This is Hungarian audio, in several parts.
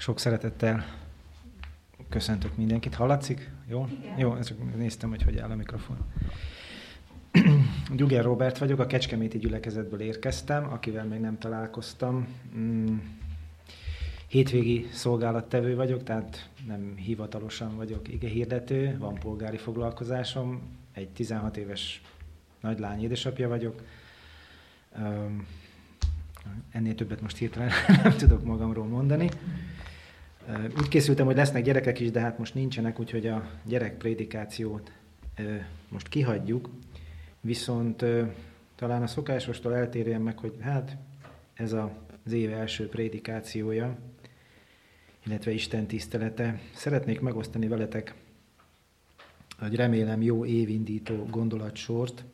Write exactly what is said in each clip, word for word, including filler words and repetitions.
Sok szeretettel köszöntök mindenkit. Hallatszik? Jó? Igen. Jó, csak néztem, hogy hogy áll a mikrofon. Gyuger Róbert vagyok, a Kecskeméti gyülekezetből érkeztem, akivel még nem találkoztam. Hétvégi szolgálattevő vagyok, tehát nem hivatalosan vagyok igehirdető, van polgári foglalkozásom, egy tizenhat éves nagylány édesapja vagyok. Ennél többet most hirtelen nem tudok magamról mondani. Úgy készültem, hogy lesznek gyerekek is, de hát most nincsenek, úgyhogy a gyerekprédikációt most kihagyjuk. Viszont talán a szokásostól eltérjen meg, hogy hát ez az év első prédikációja, illetve Isten tisztelete. Szeretnék megosztani veletek, hogy remélem jó évindító gondolatsort,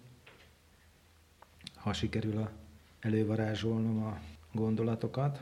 ha sikerül a elővarázsolnom a gondolatokat.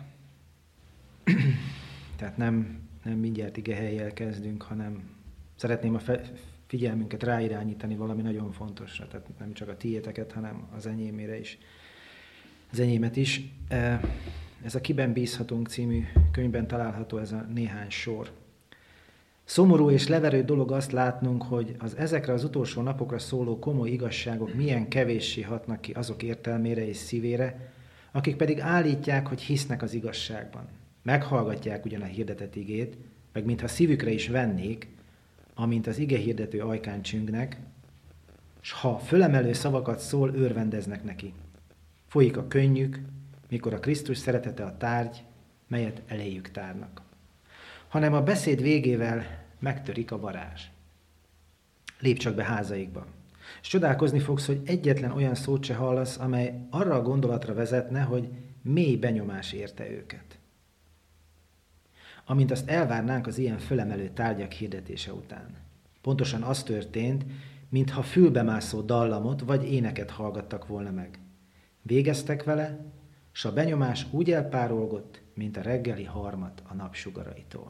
Tehát nem, nem mindjárt igehelyjel kezdünk, hanem szeretném a figyelmünket ráirányítani valami nagyon fontosra, tehát nem csak a tiéteket, hanem az enyémére is, az enyémet is. Ez a Kiben bízhatunk című könyvben található ez a néhány sor. Szomorú és leverő dolog azt látnunk, hogy az ezekre az utolsó napokra szóló komoly igazságok milyen kevéssé hatnak ki azok értelmére és szívére, akik pedig állítják, hogy hisznek az igazságban. Meghallgatják ugyan a hirdetett igét, meg mintha szívükre is vennék, amint az ige hirdető ajkán csüngnek, s ha fölemelő szavakat szól, örvendeznek neki. Folyik a könnyük, mikor a Krisztus szeretete a tárgy, melyet eléjük tárnak. Hanem a beszéd végével megtörik a varázs. Lépj csak be házaikba. És csodálkozni fogsz, hogy egyetlen olyan szót se hallasz, amely arra a gondolatra vezetne, hogy mély benyomás érte őket. Amint azt elvárnánk az ilyen fölemelő tárgyak hirdetése után. Pontosan az történt, mintha fülbemászó dallamot vagy éneket hallgattak volna meg. Végeztek vele, s a benyomás úgy elpárolgott, mint a reggeli harmat a napsugaraitól.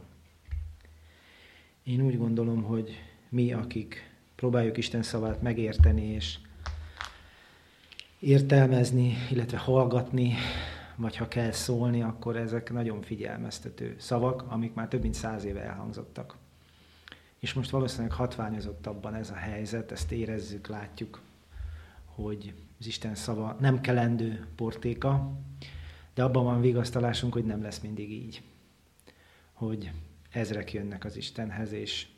Én úgy gondolom, hogy mi, akik próbáljuk Isten szavát megérteni és értelmezni, illetve hallgatni, vagy ha kell szólni, akkor ezek nagyon figyelmeztető szavak, amik már több mint száz éve elhangzottak. És most valószínűleg hatványozottabban ez a helyzet, ezt érezzük, látjuk, hogy az Isten szava nem kelendő portéka, de abban van vigasztalásunk, hogy nem lesz mindig így. Hogy ezrek jönnek az Istenhez, és,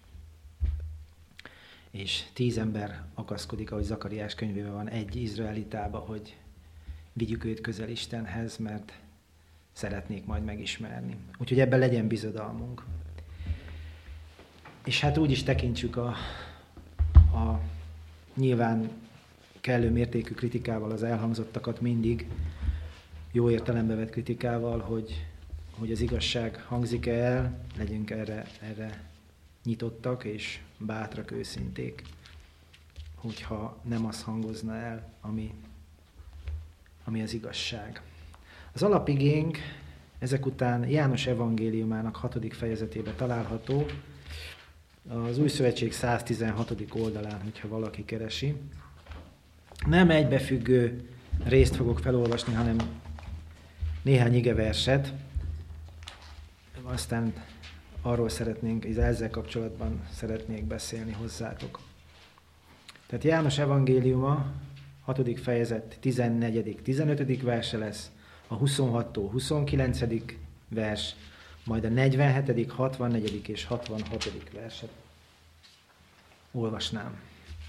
és tíz ember akaszkodik, ahogy Zakariás könyvében van, egy izraelitába, hogy vigyük őt közel Istenhez, mert szeretnék majd megismerni. Úgyhogy ebben legyen bizodalmunk. És hát úgy is tekintsük a, a nyilván kellő mértékű kritikával az elhangzottakat mindig, jó értelembe vett kritikával, hogy, hogy az igazság hangzik-e el, legyünk erre, erre nyitottak és bátrak, őszinték, hogyha nem az hangozna el, ami, ami az igazság. Az alapigénk ezek után János evangéliumának hatodik fejezetében található, az Új Szövetség száztizenhatodik oldalán, hogyha valaki keresi. Nem egybefüggő részt fogok felolvasni, hanem néhány igeverset. Aztán arról szeretnénk, ezzel kapcsolatban szeretnék beszélni hozzátok. Tehát János evangéliuma, hatodik fejezet, tizennegyedik tizenötödik verse lesz, a huszonhattól huszonkilencedik vers, majd a negyvenhetedik hatvannegyedik és hatvanhatodik verset olvasnám.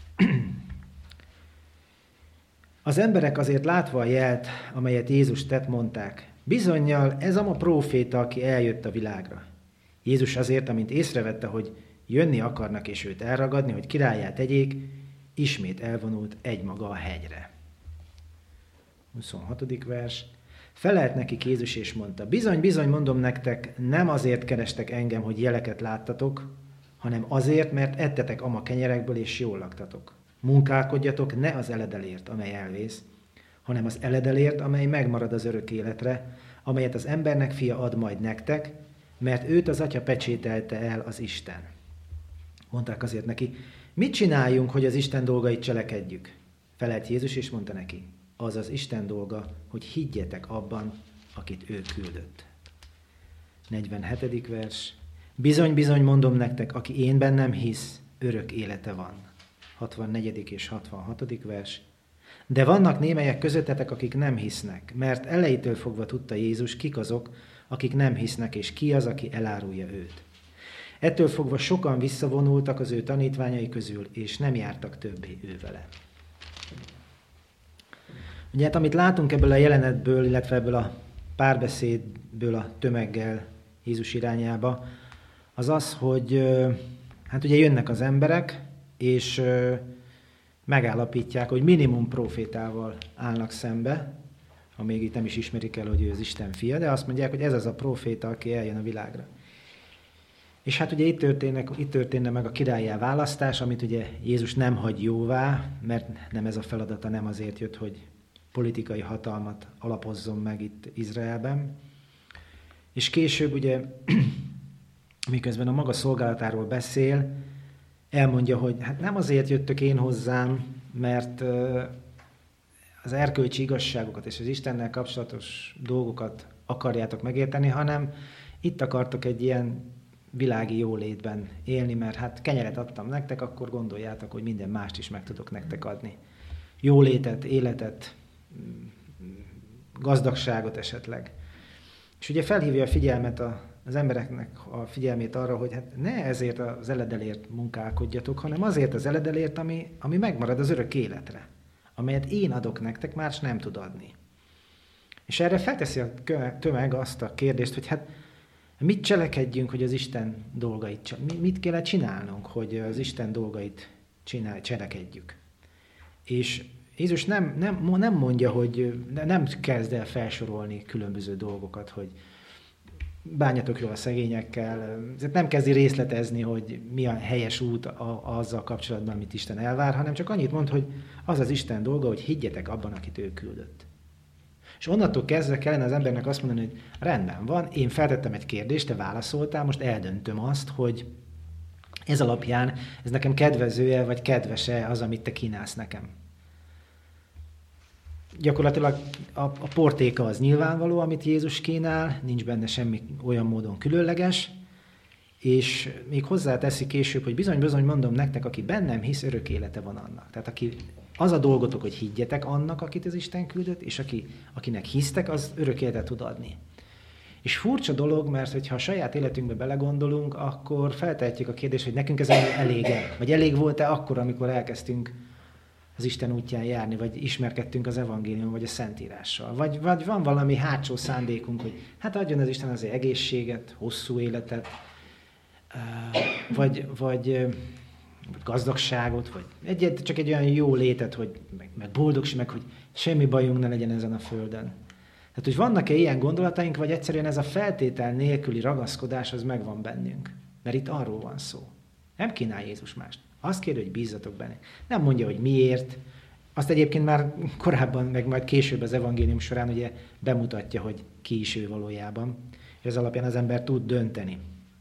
Az emberek azért látva a jelt, amelyet Jézus tett, mondták, bizonnyal ez a ma próféta, aki eljött a világra. Jézus azért, amint észrevette, hogy jönni akarnak és őt elragadni, hogy királlyá tegyék, ismét elvonult egymaga a hegyre. huszonhatodik vers. Felelt nekik Jézus és mondta, bizony, bizony mondom nektek, nem azért kerestek engem, hogy jeleket láttatok, hanem azért, mert ettetek ama kenyerekből és jól laktatok. Munkálkodjatok ne az eledelért, amely elvész, hanem az eledelért, amely megmarad az örök életre, amelyet az embernek fia ad majd nektek, mert őt az atya pecsételte el az Isten. Mondták azért neki, mit csináljunk, hogy az Isten dolgait cselekedjük? Felelt Jézus és mondta neki, az az Isten dolga, hogy higgyetek abban, akit ő küldött. negyvenhetedik vers. Bizony, bizony mondom nektek, aki én bennem hisz, örök élete van. hatvannegyedik és hatvanhatodik vers. De vannak némelyek közöttetek, akik nem hisznek, mert elejétől fogva tudta Jézus, kik azok, akik nem hisznek, és ki az, aki elárulja őt. Ettől fogva sokan visszavonultak az ő tanítványai közül, és nem jártak többé ő vele. Ugye hát amit látunk ebből a jelenetből, illetve ebből a párbeszédből a tömeggel Jézus irányába, az az, hogy hát ugye jönnek az emberek, és megállapítják, hogy minimum profétával állnak szembe, ha még itt nem is ismerik el, hogy ő az Isten fia, de azt mondják, hogy ez az a proféta, aki eljön a világra. És hát ugye itt, történnek, itt történne meg a királlyá választás, amit ugye Jézus nem hagy jóvá, mert nem ez a feladata, nem azért jött, hogy politikai hatalmat alapozzon meg itt Izraelben. És később ugye, miközben a maga szolgálatáról beszél, elmondja, hogy hát nem azért jöttök én hozzám, mert az erkölcsi igazságokat és az Istennel kapcsolatos dolgokat akarjátok megérteni, hanem itt akartok egy ilyen világi jólétben élni, mert hát kenyeret adtam nektek, akkor gondoljátok, hogy minden mást is meg tudok nektek adni. Jólétet, életet, gazdagságot esetleg. És ugye felhívja a figyelmet a, az embereknek a figyelmét arra, hogy hát ne ezért az eledelért munkálkodjatok, hanem azért az eledelért, ami, ami megmarad az örök életre, amelyet én adok nektek, más nem tud adni. És erre felteszi a tömeg azt a kérdést, hogy hát mit cselekedjünk, hogy az Isten dolgait, mit kell csinálnunk, hogy az Isten dolgait csinál, cselekedjük. És Jézus nem, nem, nem mondja, hogy nem kezd el felsorolni különböző dolgokat, hogy bánjatok jól a szegényekkel, nem kezdi részletezni, hogy mi a helyes út a, azzal kapcsolatban, amit Isten elvár, hanem csak annyit mond, hogy az az Isten dolga, hogy higgyetek abban, akit ő küldött. És onnantól kezdve kellene az embernek azt mondani, hogy rendben van, én feltettem egy kérdést, te válaszoltál, most eldöntöm azt, hogy ez alapján ez nekem kedvező-e, vagy kedves-e az, amit te kínálsz nekem. Gyakorlatilag a, a portéka az nyilvánvaló, amit Jézus kínál, nincs benne semmi olyan módon különleges, és még hozzáteszi később, hogy bizony-bizony mondom nektek, aki bennem hisz, örök élete van annak. Tehát aki, az a dolgotok, hogy higgyetek annak, akit az Isten küldött, és aki, akinek hisztek, az örök életet tud adni. És furcsa dolog, mert hogyha a saját életünkbe belegondolunk, akkor feltehetjük a kérdést, hogy nekünk ez elég-e, vagy elég volt-e akkor, amikor elkezdtünk az Isten útján járni, vagy ismerkedtünk az evangélium, vagy a Szentírással. Vagy, vagy van valami hátsó szándékunk, hogy hát adjon az Isten azért egészséget, hosszú életet, vagy, vagy gazdagságot, vagy egy, csak egy olyan jó létet, hogy meg, meg boldogság, meg hogy semmi bajunk ne legyen ezen a földön. Tehát, hogy vannak-e ilyen gondolataink, vagy egyszerűen ez a feltétel nélküli ragaszkodás, az megvan bennünk. Mert itt arról van szó. Nem kínál Jézus mást. Azt kéri, hogy bízzatok benne. Nem mondja, hogy miért. Azt egyébként már korábban, meg majd később az evangélium során ugye bemutatja, hogy ki is ő valójában. És ez alapján az ember tud dönteni.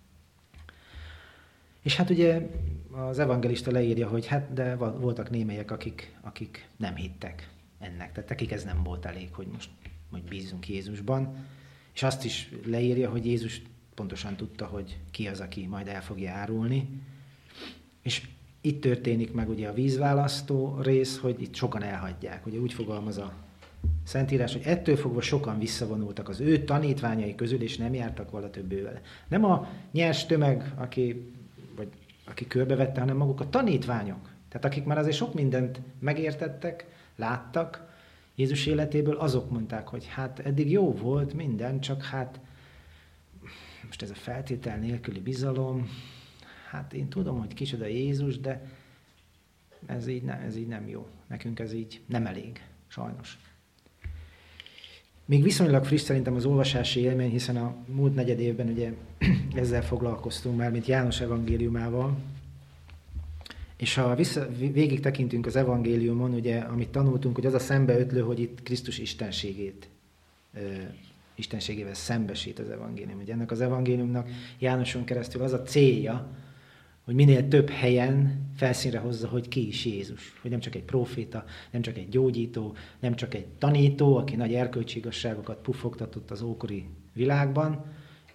És hát ugye az evangelista leírja, hogy hát de voltak némelyek, akik, akik nem hittek ennek. Tehát nekik ez nem volt elég, hogy most hogy bízzunk Jézusban. És azt is leírja, hogy Jézus pontosan tudta, hogy ki az, aki majd el fogja árulni. És itt történik meg ugye a vízválasztó rész, hogy itt sokan elhagyják. Ugye úgy fogalmaz a Szentírás, hogy ettől fogva sokan visszavonultak az ő tanítványai közül, és nem jártak vala többé vele. Nem a nyers tömeg, aki, vagy, aki körbevette, hanem maguk a tanítványok. Tehát akik már azért sok mindent megértettek, láttak Jézus életéből, azok mondták, hogy hát eddig jó volt minden, csak hát most ez a feltétel nélküli bizalom, hát én tudom, hogy kicsoda Jézus, de ez így, nem, ez így nem jó. Nekünk ez így nem elég, sajnos. Még viszonylag friss szerintem az olvasási élmény, hiszen a múlt negyed évben ugye ezzel foglalkoztunk már, mint János evangéliumával. És ha vissza, végig tekintünk az evangéliumon, ugye, amit tanultunk, hogy az a szembeötlő, hogy itt Krisztus istenségét, ö, istenségével szembesít az evangélium. Ugye ennek az evangéliumnak Jánoson keresztül az a célja, hogy minél több helyen felszínre hozza, hogy ki is Jézus. Hogy nem csak egy próféta, nem csak egy gyógyító, nem csak egy tanító, aki nagy erkölcsi igazságokat puffogtatott az ókori világban,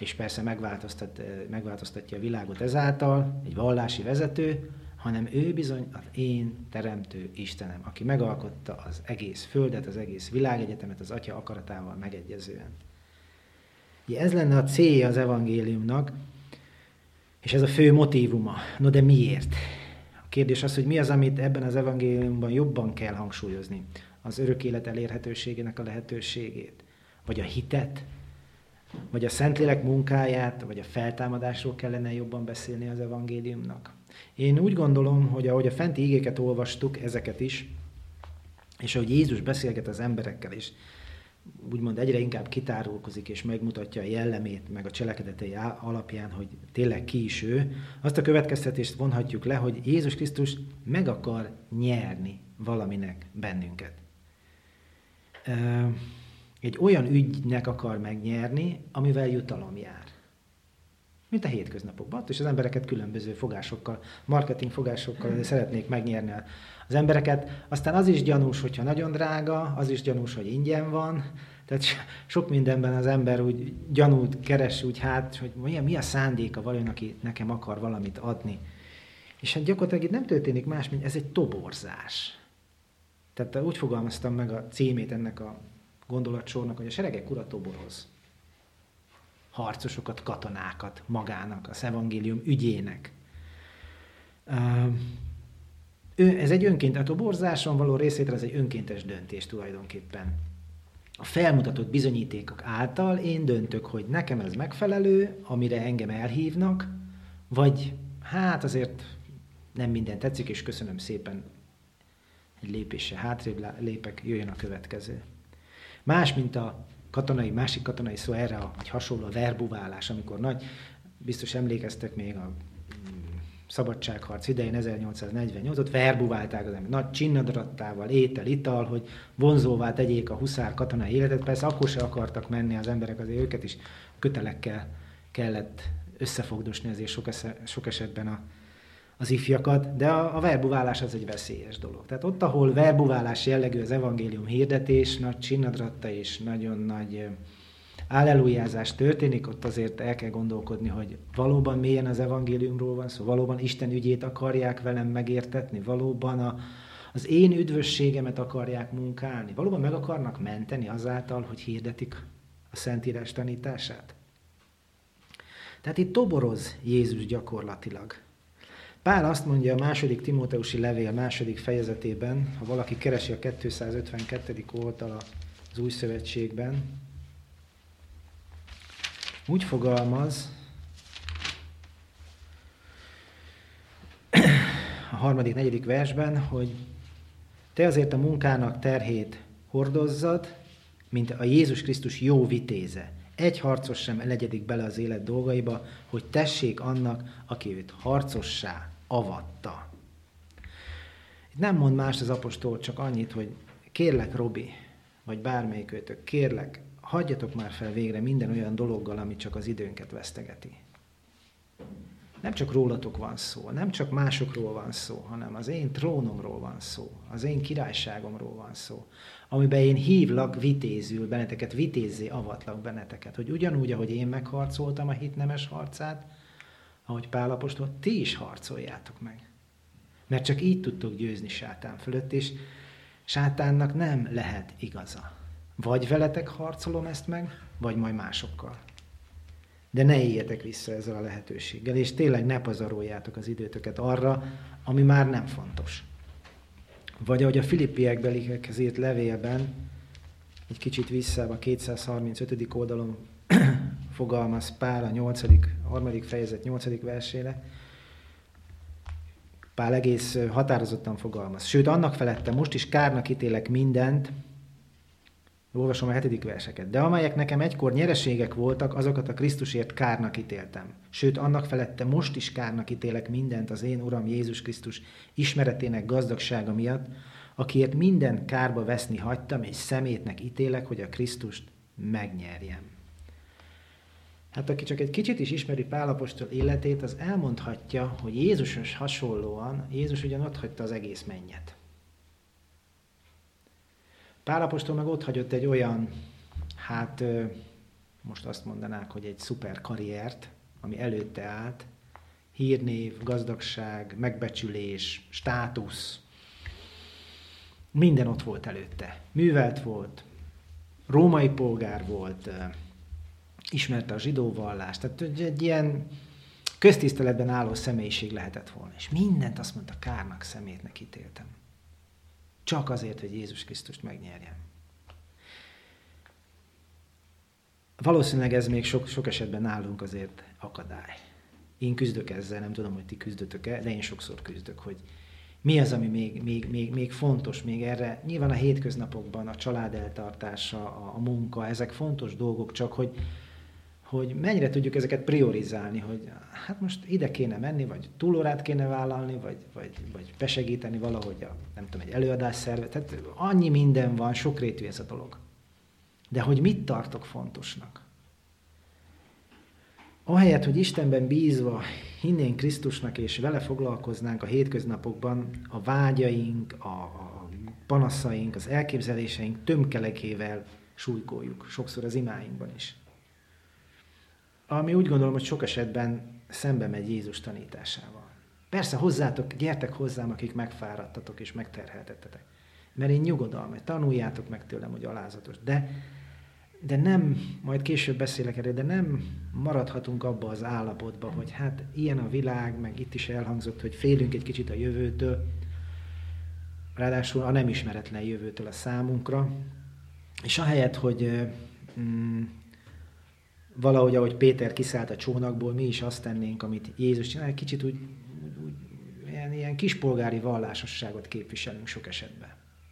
és persze megváltoztat, megváltoztatja a világot ezáltal, egy vallási vezető, hanem ő bizony az én teremtő Istenem, aki megalkotta az egész földet, az egész világegyetemet az Atya akaratával megegyezően. Ugye ez lenne a célja az evangéliumnak, és ez a fő motívuma. No de miért? A kérdés az, hogy mi az, amit ebben az evangéliumban jobban kell hangsúlyozni. Az örök élet elérhetőségének a lehetőségét, vagy a hitet, vagy a Szentlélek munkáját, vagy a feltámadásról kellene jobban beszélni az evangéliumnak. Én úgy gondolom, hogy ahogy a fenti igéket olvastuk, ezeket is, és ahogy Jézus beszélget az emberekkel is, úgymond egyre inkább kitárulkozik és megmutatja a jellemét, meg a cselekedetei alapján, hogy tényleg ki is ő, azt a következtetést vonhatjuk le, hogy Jézus Krisztus meg akar nyerni valaminek bennünket. Egy olyan ügynek akar megnyerni, amivel jutalom jár. Mint a hétköznapokban, és az embereket különböző fogásokkal, marketing fogásokkal szeretnék megnyerni az embereket. Aztán az is gyanús, hogyha nagyon drága, az is gyanús, hogy ingyen van. Tehát sok mindenben az ember úgy gyanút keres, úgy hát, hogy mi a, mi a szándéka vajon, aki nekem akar valamit adni. És hát gyakorlatilag itt nem történik más, mint ez egy toborzás. Tehát úgy fogalmaztam meg a címét ennek a gondolatsornak, hogy a seregek ura toborhoz. Harcosokat, katonákat magának, az evangélium ügyének. Ő, ez egy önként, a toborzáson való részvétel, ez egy önkéntes döntés tulajdonképpen. A felmutatott bizonyítékok által én döntök, hogy nekem ez megfelelő, amire engem elhívnak, vagy hát azért nem minden tetszik, és köszönöm szépen, egy lépéssel hátrébb lépek, jöjjön a következő. Más, mint a katonai, másik katonai szó erre a, egy hasonló a verbuválás, amikor nagy, biztos emlékeztek még a szabadságharc idején, ezernyolcszáznegyvennyolc, verbuválták az ember, nagy csinnadarattával, étel, ital, hogy vonzóvá tegyék a huszár katonai életet. Persze akkor se akartak menni az emberek, azért őket is kötelekkel kellett összefogdosni azért sok, esze, sok esetben a, az ifjakat, de a, a verbuválás az egy veszélyes dolog. Tehát ott, ahol verbuválás jellegű az evangélium hirdetés, nagy csinnadratta és nagyon nagy állelujázás történik, ott azért el kell gondolkodni, hogy valóban mélyen az evangéliumról van szó, valóban Isten ügyét akarják velem megértetni, valóban a, az én üdvösségemet akarják munkálni, valóban meg akarnak menteni azáltal, hogy hirdetik a Szentírás tanítását. Tehát itt toboroz Jézus gyakorlatilag. Pál azt mondja a második Timóteusi levél második fejezetében, ha valaki keresi a kétszázötvenkettedik oldal az Új Szövetségben, úgy fogalmaz a harmadik, negyedik versben, hogy te azért a munkának terhét hordozzad, mint a Jézus Krisztus jó vitéze. Egy harcos sem elegyedik bele az élet dolgaiba, hogy tessék annak, aki őt harcossá avatta. Itt nem mond más az apostol, csak annyit, hogy kérlek, Robi, vagy bármelyik őtök, kérlek, hagyjatok már fel végre minden olyan dologgal, ami csak az időnket vesztegeti. Nem csak rólatok van szó, nem csak másokról van szó, hanem az én trónomról van szó, az én királyságomról van szó, amiben én hívlak vitézül benneteket, vitézzé avatlak benneteket, hogy ugyanúgy, ahogy én megharcoltam a hit nemes harcát, ahogy Pál apostol, ti is harcoljátok meg. Mert csak így tudtok győzni sátán fölött, és sátánnak nem lehet igaza. Vagy veletek harcolom ezt meg, vagy majd másokkal. De ne éljetek vissza ezzel a lehetőséggel, és tényleg ne pazaroljátok az időtöket arra, ami már nem fontos. Vagy ahogy a Filippiekbelikhez írt levélben, egy kicsit vissza a kétszázharmincötödik oldalon fogalmaz Pál a nyolcadik, harmadik fejezet nyolcadik versére. Pál egész határozottan fogalmaz. Sőt, annak felette most is kárnak ítélek mindent, olvasom a hetedik verseket. De amelyek nekem egykor nyereségek voltak, azokat a Krisztusért kárnak ítéltem. Sőt, annak felette most is kárnak ítélek mindent az én Uram Jézus Krisztus ismeretének gazdagsága miatt, akiért minden kárba veszni hagytam, és szemétnek ítélek, hogy a Krisztust megnyerjem. Hát aki csak egy kicsit is ismeri Pál apostol életét, az elmondhatja, hogy Jézusos hasonlóan, Jézus ugyan ott hagyta az egész mennyet. Pál apostol meg ott hagyott egy olyan, hát most azt mondanák, hogy egy szuper karriert, ami előtte állt, hírnév, gazdagság, megbecsülés, státusz, minden ott volt előtte. Művelt volt, római polgár volt, ismerte a zsidó vallást, tehát egy ilyen köztiszteletben álló személyiség lehetett volna. És mindent azt mondta, kárnak, szemétnek ítéltem. Csak azért, hogy Jézus Krisztust megnyerjem. Valószínűleg ez még sok, sok esetben nálunk azért akadály. Én küzdök ezzel, nem tudom, hogy ti küzdötök-e, de én sokszor küzdök, hogy mi az, ami még, még, még, még fontos, még erre. Nyilván a hétköznapokban a család eltartása, a, a munka, ezek fontos dolgok, csak hogy, hogy mennyire tudjuk ezeket priorizálni, hogy hát most ide kéne menni, vagy túlórát kéne vállalni, vagy, vagy, vagy besegíteni valahogy a, nem tudom, egy előadás szerve. Tehát annyi minden van, sokrétű ez a dolog. De hogy mit tartok fontosnak? Ahelyett, hogy Istenben bízva hinnénk Krisztusnak, és vele foglalkoznánk a hétköznapokban, a vágyaink, a, a panaszaink, az elképzeléseink tömkelekével súlykoljuk, sokszor az imáinkban is. Ami úgy gondolom, hogy sok esetben szembe megy Jézus tanításával. Persze hozzátok, gyertek hozzám, akik megfáradtatok és megterheltettetek. Mert én nyugodalmat, tanuljátok meg tőlem, hogy alázatos. De, de nem, majd később beszélek erről, de nem maradhatunk abba az állapotba, hogy hát ilyen a világ, meg itt is elhangzott, hogy félünk egy kicsit a jövőtől, ráadásul a nem ismeretlen jövőtől a számunkra, és ahelyett, hogy mm, valahogy, ahogy Péter kiszállt a csónakból, mi is azt tennénk, amit Jézus csinál, egy kicsit úgy, úgy, úgy ilyen, ilyen kispolgári vallásosságot képviselünk sok esetben.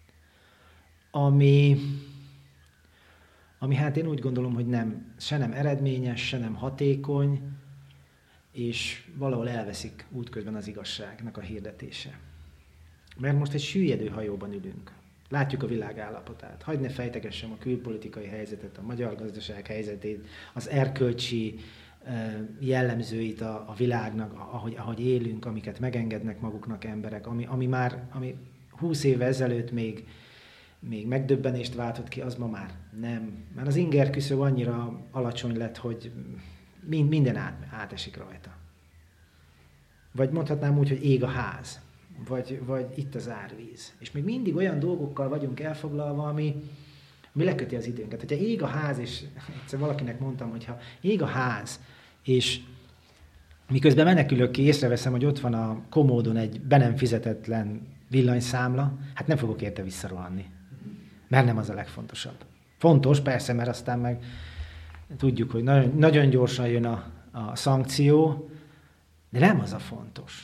Ami, ami hát én úgy gondolom, hogy nem, se nem eredményes, se nem hatékony, és valahol elveszik útközben az igazságnak a hirdetése. Mert most egy süllyedő hajóban ülünk. Látjuk a világ állapotát. Hadd ne fejtegessem a külpolitikai helyzetet, a magyar gazdaság helyzetét, az erkölcsi jellemzőit a, a világnak, ahogy, ahogy élünk, amiket megengednek maguknak emberek, ami, ami már ami húsz évvel ezelőtt még, még megdöbbenést váltott ki, az ma már nem. Már az inger küszöb annyira alacsony lett, hogy minden át, átesik rajta. Vagy mondhatnám úgy, hogy ég a ház. Vagy, vagy itt az árvíz. És még mindig olyan dolgokkal vagyunk elfoglalva, ami, ami leköti az időnket. Hogyha ég a ház, és egyszer valakinek mondtam, hogyha ég a ház, és miközben menekülök ki, észreveszem, hogy ott van a komódon egy be nem fizetetlen villanyszámla, hát nem fogok érte visszarohanni. Mert nem az a legfontosabb. Fontos, persze, mert aztán meg tudjuk, hogy nagyon, nagyon gyorsan jön a, a szankció, de nem az a fontos.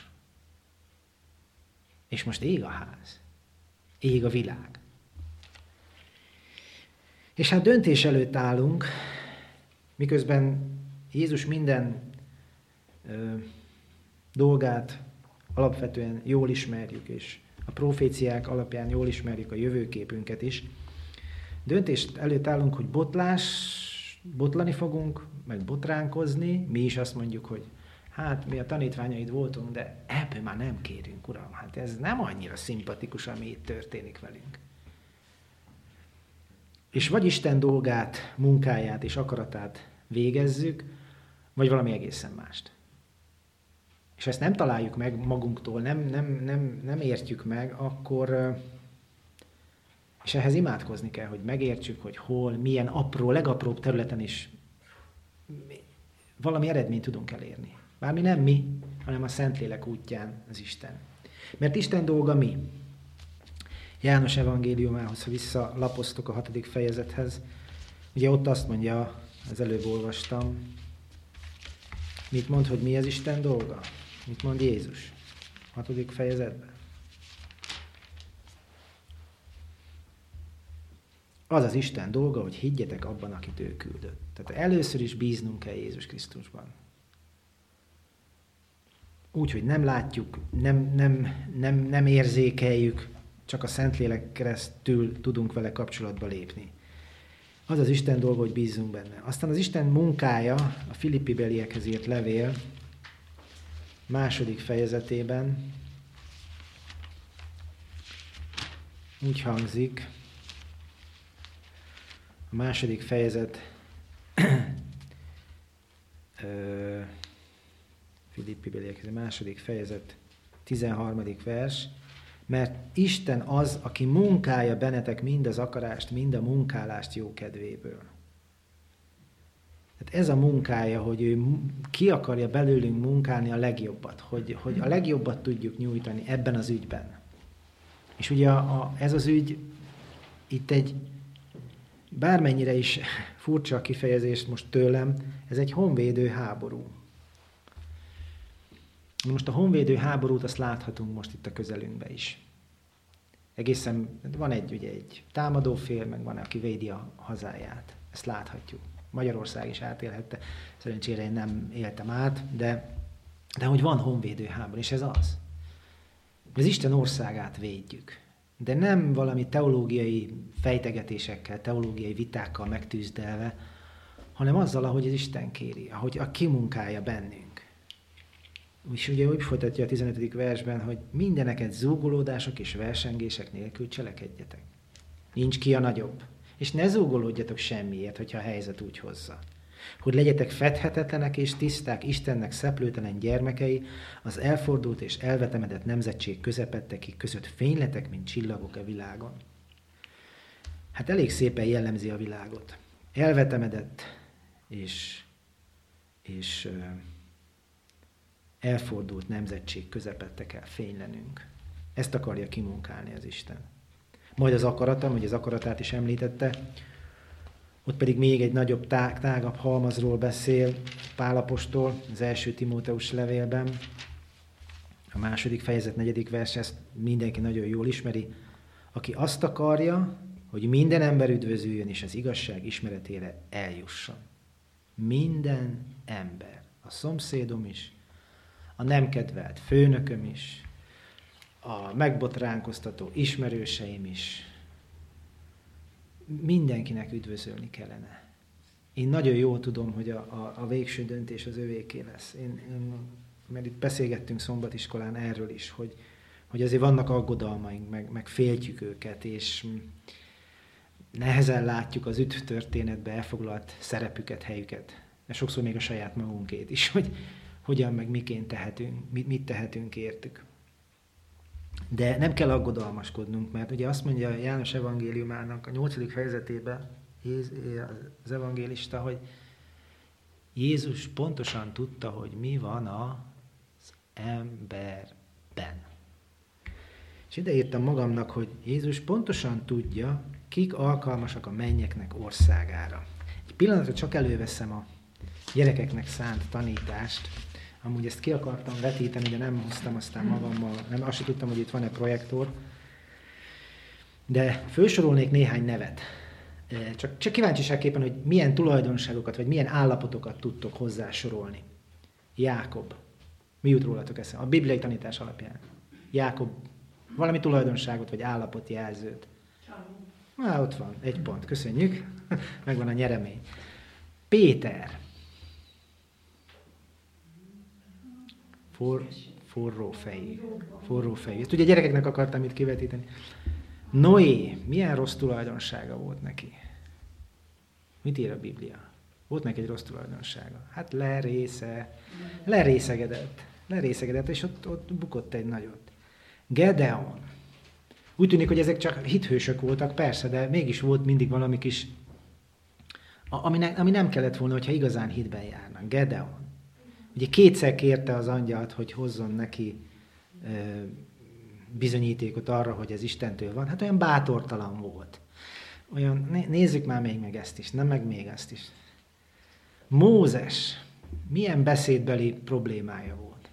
És most ég a ház. Ég a világ. És hát döntés előtt állunk, miközben Jézus minden ö, dolgát alapvetően jól ismerjük, és a proféciák alapján jól ismerjük a jövőképünket is. Döntés előtt állunk, hogy botlás, botlani fogunk, meg botránkozni. Mi is azt mondjuk, hogy hát mi a tanítványaid voltunk, de ebből már nem kérünk, Uram. Hát ez nem annyira szimpatikus, ami itt történik velünk. És vagy Isten dolgát, munkáját és akaratát végezzük, vagy valami egészen mást. És ezt nem találjuk meg magunktól, nem, nem, nem, nem értjük meg, akkor, és ehhez imádkozni kell, hogy megértsük, hogy hol, milyen apró, legapróbb területen is valami eredményt tudunk elérni. Bármi nem mi, hanem a Szentlélek útján az Isten. Mert Isten dolga mi? János evangéliumához, ha visszalapoztok a hatodik fejezethez, ugye ott azt mondja, az előbb olvastam, mit mond, hogy mi az Isten dolga? Mit mond Jézus? Hatodik fejezetben. Az az Isten dolga, hogy higgyetek abban, akit ő küldött. Tehát először is bíznunk kell Jézus Krisztusban. Úgy, hogy nem látjuk, nem, nem, nem, nem érzékeljük, csak a Szentlélek keresztül tudunk vele kapcsolatba lépni. Az az Isten dolga, hogy bízzunk benne. Aztán az Isten munkája, a Filippi beliekhez írt levél második fejezetében úgy hangzik, a második fejezet ö, Filippi beliek, második fejezet, tizenharmadik vers, mert Isten az, aki munkálja bennetek mind az akarást, mind a munkálást jó kedvéből. Tehát ez a munkája, hogy ő ki akarja belőlünk munkálni a legjobbat, hogy, hogy a legjobbat tudjuk nyújtani ebben az ügyben. És ugye a, a, ez az ügy itt egy, bármennyire is furcsa a kifejezést most tőlem, ez egy honvédő háború. Most a honvédő háborút azt láthatunk most itt a közelünkben is. Egészen van egy, ugye, egy támadó fél, meg van, aki védi a hazáját. Ezt láthatjuk. Magyarország is átélhette. Szerencsére én nem éltem át, de, de hogy van honvédő háború, és ez az. Az Isten országát védjük. De nem valami teológiai fejtegetésekkel, teológiai vitákkal megtűzdelve, hanem azzal, ahogy az Isten kéri, ahogy a kimunkálja bennünk. És ugye úgy folytatja a tizenötödik versben, hogy mindeneket zúgolódások és versengések nélkül cselekedjetek. Nincs ki a nagyobb. És ne zúgolódjatok semmiért, hogyha a helyzet úgy hozza. Hogy legyetek fedhetetlenek és tiszták, Istennek szeplőtelen gyermekei, az elfordult és elvetemedett nemzetség közepette, kik között fényletek, mint csillagok a világon. Hát elég szépen jellemzi a világot. Elvetemedett és, és elfordult nemzetség közepette kell fénylenünk. Ezt akarja kimunkálni az Isten. Majd az akaratam, hogy az akaratát is említette, ott pedig még egy nagyobb, tág, tágabb halmazról beszél Pál apostol az első Timóteus levélben. A második fejezet negyedik vers, ezt mindenki nagyon jól ismeri. Aki azt akarja, hogy minden ember üdvözüljön és az igazság ismeretére eljusson. Minden ember. A szomszédom is, a nem kedvelt főnököm is, a megbotránkoztató ismerőseim is. Mindenkinek üdvözölni kellene. Én nagyon jól tudom, hogy a, a, a végső döntés az övéké lesz. Én, én, mert itt beszélgettünk szombatiskolán erről is, hogy, hogy azért vannak aggodalmaink, meg, meg féltjük őket, és nehezen látjuk az üt történetbe elfoglalt szerepüket, helyüket. De sokszor még a saját magunkét is, hogy hogyan meg miként tehetünk, mit, mit tehetünk értük. De nem kell aggodalmaskodnunk, mert ugye azt mondja János evangéliumának a nyolcadik fejezetében az evangélista, hogy Jézus pontosan tudta, hogy mi van az emberben. És ide írtam magamnak, hogy Jézus pontosan tudja, kik alkalmasak a mennyeknek országára. Egy pillanatra csak előveszem a gyerekeknek szánt tanítást. Amúgy ezt ki akartam vetíteni, de nem hoztam aztán magammal, nem, azt sem tudtam, hogy itt van-e projektor. De felsorolnék néhány nevet. Csak, csak kíváncsiságképpen, hogy milyen tulajdonságokat, vagy milyen állapotokat tudtok hozzásorolni. Jákob. Mi jut rólatok eszembe? A bibliai tanítás alapján. Jákob. Valami tulajdonságot, vagy állapot jelzőt. Á, ott van. Egy pont. Köszönjük. Megvan a nyeremény. Péter. For, forró fejű. Forró fejű. Ezt ugye gyerekeknek akartam itt kivetíteni. Noé, milyen rossz tulajdonsága volt neki? Mit ír a Biblia? Volt neki egy rossz tulajdonsága. Hát lerésze, lerészegedett. Lerészegedett, és ott, ott bukott egy nagyot. Gedeon. Úgy tűnik, hogy ezek csak hithősök voltak, persze, de mégis volt mindig valami kis, ami, ne, ami nem kellett volna, hogyha igazán hitben járnak. Gedeon. Ugye kétszer kérte az angyalt, hogy hozzon neki ö, bizonyítékot arra, hogy ez Istentől van. Hát olyan bátortalan volt. Olyan, né, nézzük már még meg ezt is, nem meg még ezt is. Mózes, milyen beszédbeli problémája volt?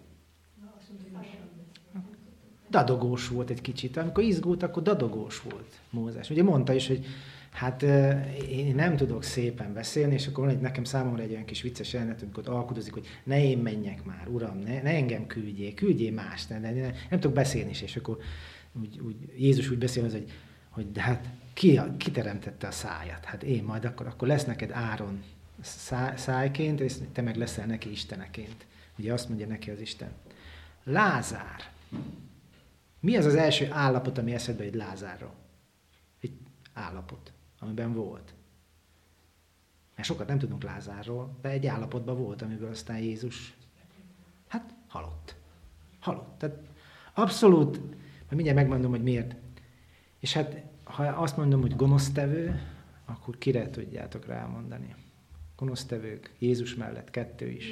Dadogós volt egy kicsit. Amikor izgult, akkor dadogós volt Mózes. Ugye mondta is, hogy hát én nem tudok szépen beszélni, és akkor van egy, nekem számomra egy olyan kis vicces jelenet, amikor ott alkudozik, hogy ne én menjek már, uram, ne, ne engem küldjél, küldjél más, ne, ne, ne, nem tudok beszélni is, és akkor úgy, úgy, Jézus úgy beszél, az, hogy, hogy de hát ki, ki teremtette a szájat? Hát én majd akkor, akkor lesz neked Áron száj, szájként, és te meg leszel neki isteneként. Ugye azt mondja neki az Isten. Lázár. Mi az az első állapot, ami eszedbe jut Lázárról? Egy állapot, amiben volt. Mert sokat nem tudunk Lázárról, de egy állapotban volt, amiből aztán Jézus, hát halott. Halott. Tehát abszolút, majd mindjárt megmondom, hogy miért. És hát, ha azt mondom, hogy gonosztevő, akkor kire tudjátok rámondani? Gonosztevők, Jézus mellett kettő is.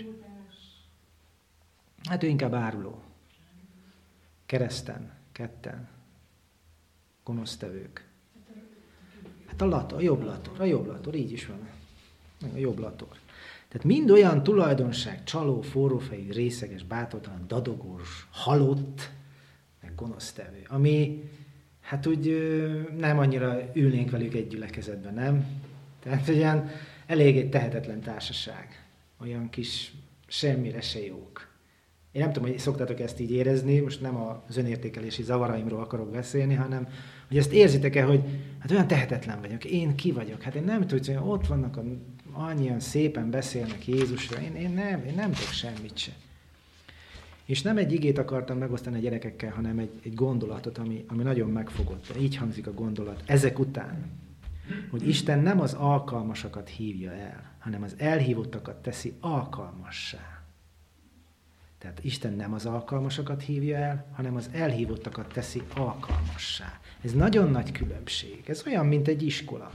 Hát ő inkább áruló. Kereszten, ketten. Gonosztevők. Hát a lator, a jobb lator, a jobb lator, így is van. A jobb lator. Tehát mind olyan tulajdonság, csaló, forrófejű, részeges, bátortalan, dadogós, halott, meg gonosztevő, ami hát úgy nem annyira ülnénk velük egy gyülekezetben, nem? Tehát olyan elég egy tehetetlen társaság. Olyan kis semmire se jók. Én nem tudom, hogy szoktátok ezt így érezni, most nem az önértékelési zavaraimról akarok beszélni, hanem hogy ezt érzitek-e, hogy hát olyan tehetetlen vagyok, én ki vagyok, hát én nem tudom, hogy ott vannak, a, annyian szépen beszélnek Jézusra, én, én, nem, én nem tudok semmit se. És nem egy igét akartam megosztani a gyerekekkel, hanem egy, egy gondolatot, ami, ami nagyon megfogott. Így hangzik a gondolat. Ezek után, hogy Isten nem az alkalmasakat hívja el, hanem az elhívottakat teszi alkalmassá. Tehát Isten nem az alkalmasakat hívja el, hanem az elhívottakat teszi alkalmassá. Ez nagyon nagy különbség. Ez olyan, mint egy iskola.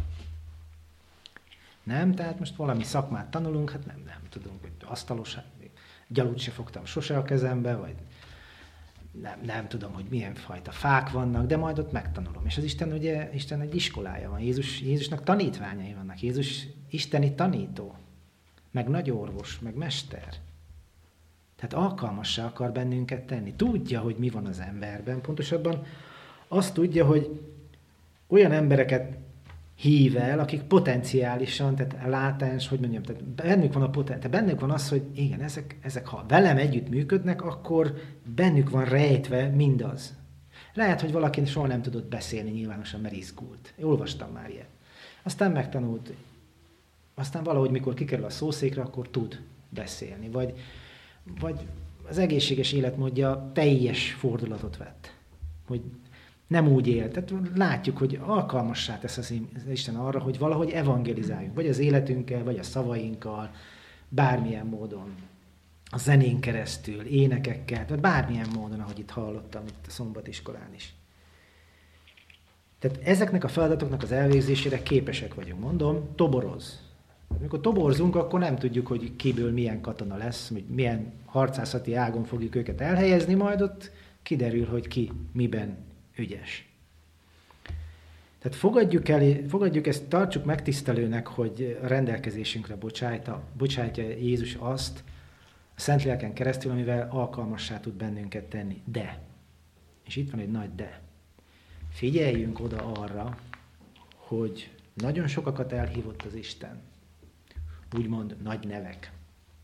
Nem? Tehát most valami szakmát tanulunk, hát nem, nem tudunk, hogy asztalos, gyalut se fogtam sose a kezembe, vagy nem, nem tudom, hogy milyen fajta fák vannak, de majd ott megtanulom. És az Isten ugye, Isten egy iskolája van. Jézus, Jézusnak tanítványai vannak. Jézus isteni tanító, meg nagyorvos, meg mester. Tehát alkalmassá akar bennünket tenni. Tudja, hogy mi van az emberben. Pontosabban azt tudja, hogy olyan embereket hív el, akik potenciálisan, tehát látás, hogy mondjam, tehát bennük van a potenciál, bennük van az, hogy igen, ezek, ezek ha velem együtt működnek, akkor bennük van rejtve mindaz. Lehet, hogy valaki soha nem tudott beszélni nyilvánosan, mert izgult. Én olvastam már ilyet. Aztán megtanult, aztán valahogy, mikor kikerül a szószékre, akkor tud beszélni. Vagy, vagy az egészséges életmódja teljes fordulatot vett. Hogy nem úgy él. Tehát látjuk, hogy alkalmassá tesz az Isten arra, hogy valahogy evangelizáljunk. Vagy az életünkkel, vagy a szavainkkal, bármilyen módon. A zenén keresztül, énekekkel, vagy bármilyen módon, ahogy itt hallottam itt a szombatiskolán is. Tehát ezeknek a feladatoknak az elvégzésére képesek vagyunk. Mondom, toboroz. Amikor toborzunk, akkor nem tudjuk, hogy kiből milyen katona lesz, hogy milyen harcászati ágon fogjuk őket elhelyezni, majd ott kiderül, hogy ki miben ügyes. Tehát fogadjuk, el, fogadjuk ezt, tartsuk megtisztelőnek, hogy a rendelkezésünkre bocsájta, bocsájtja Jézus azt, a Szentlélken keresztül, amivel alkalmassá tud bennünket tenni. De, és itt van egy nagy de, figyeljünk oda arra, hogy nagyon sokakat elhívott az Isten. Úgymond nagy nevek.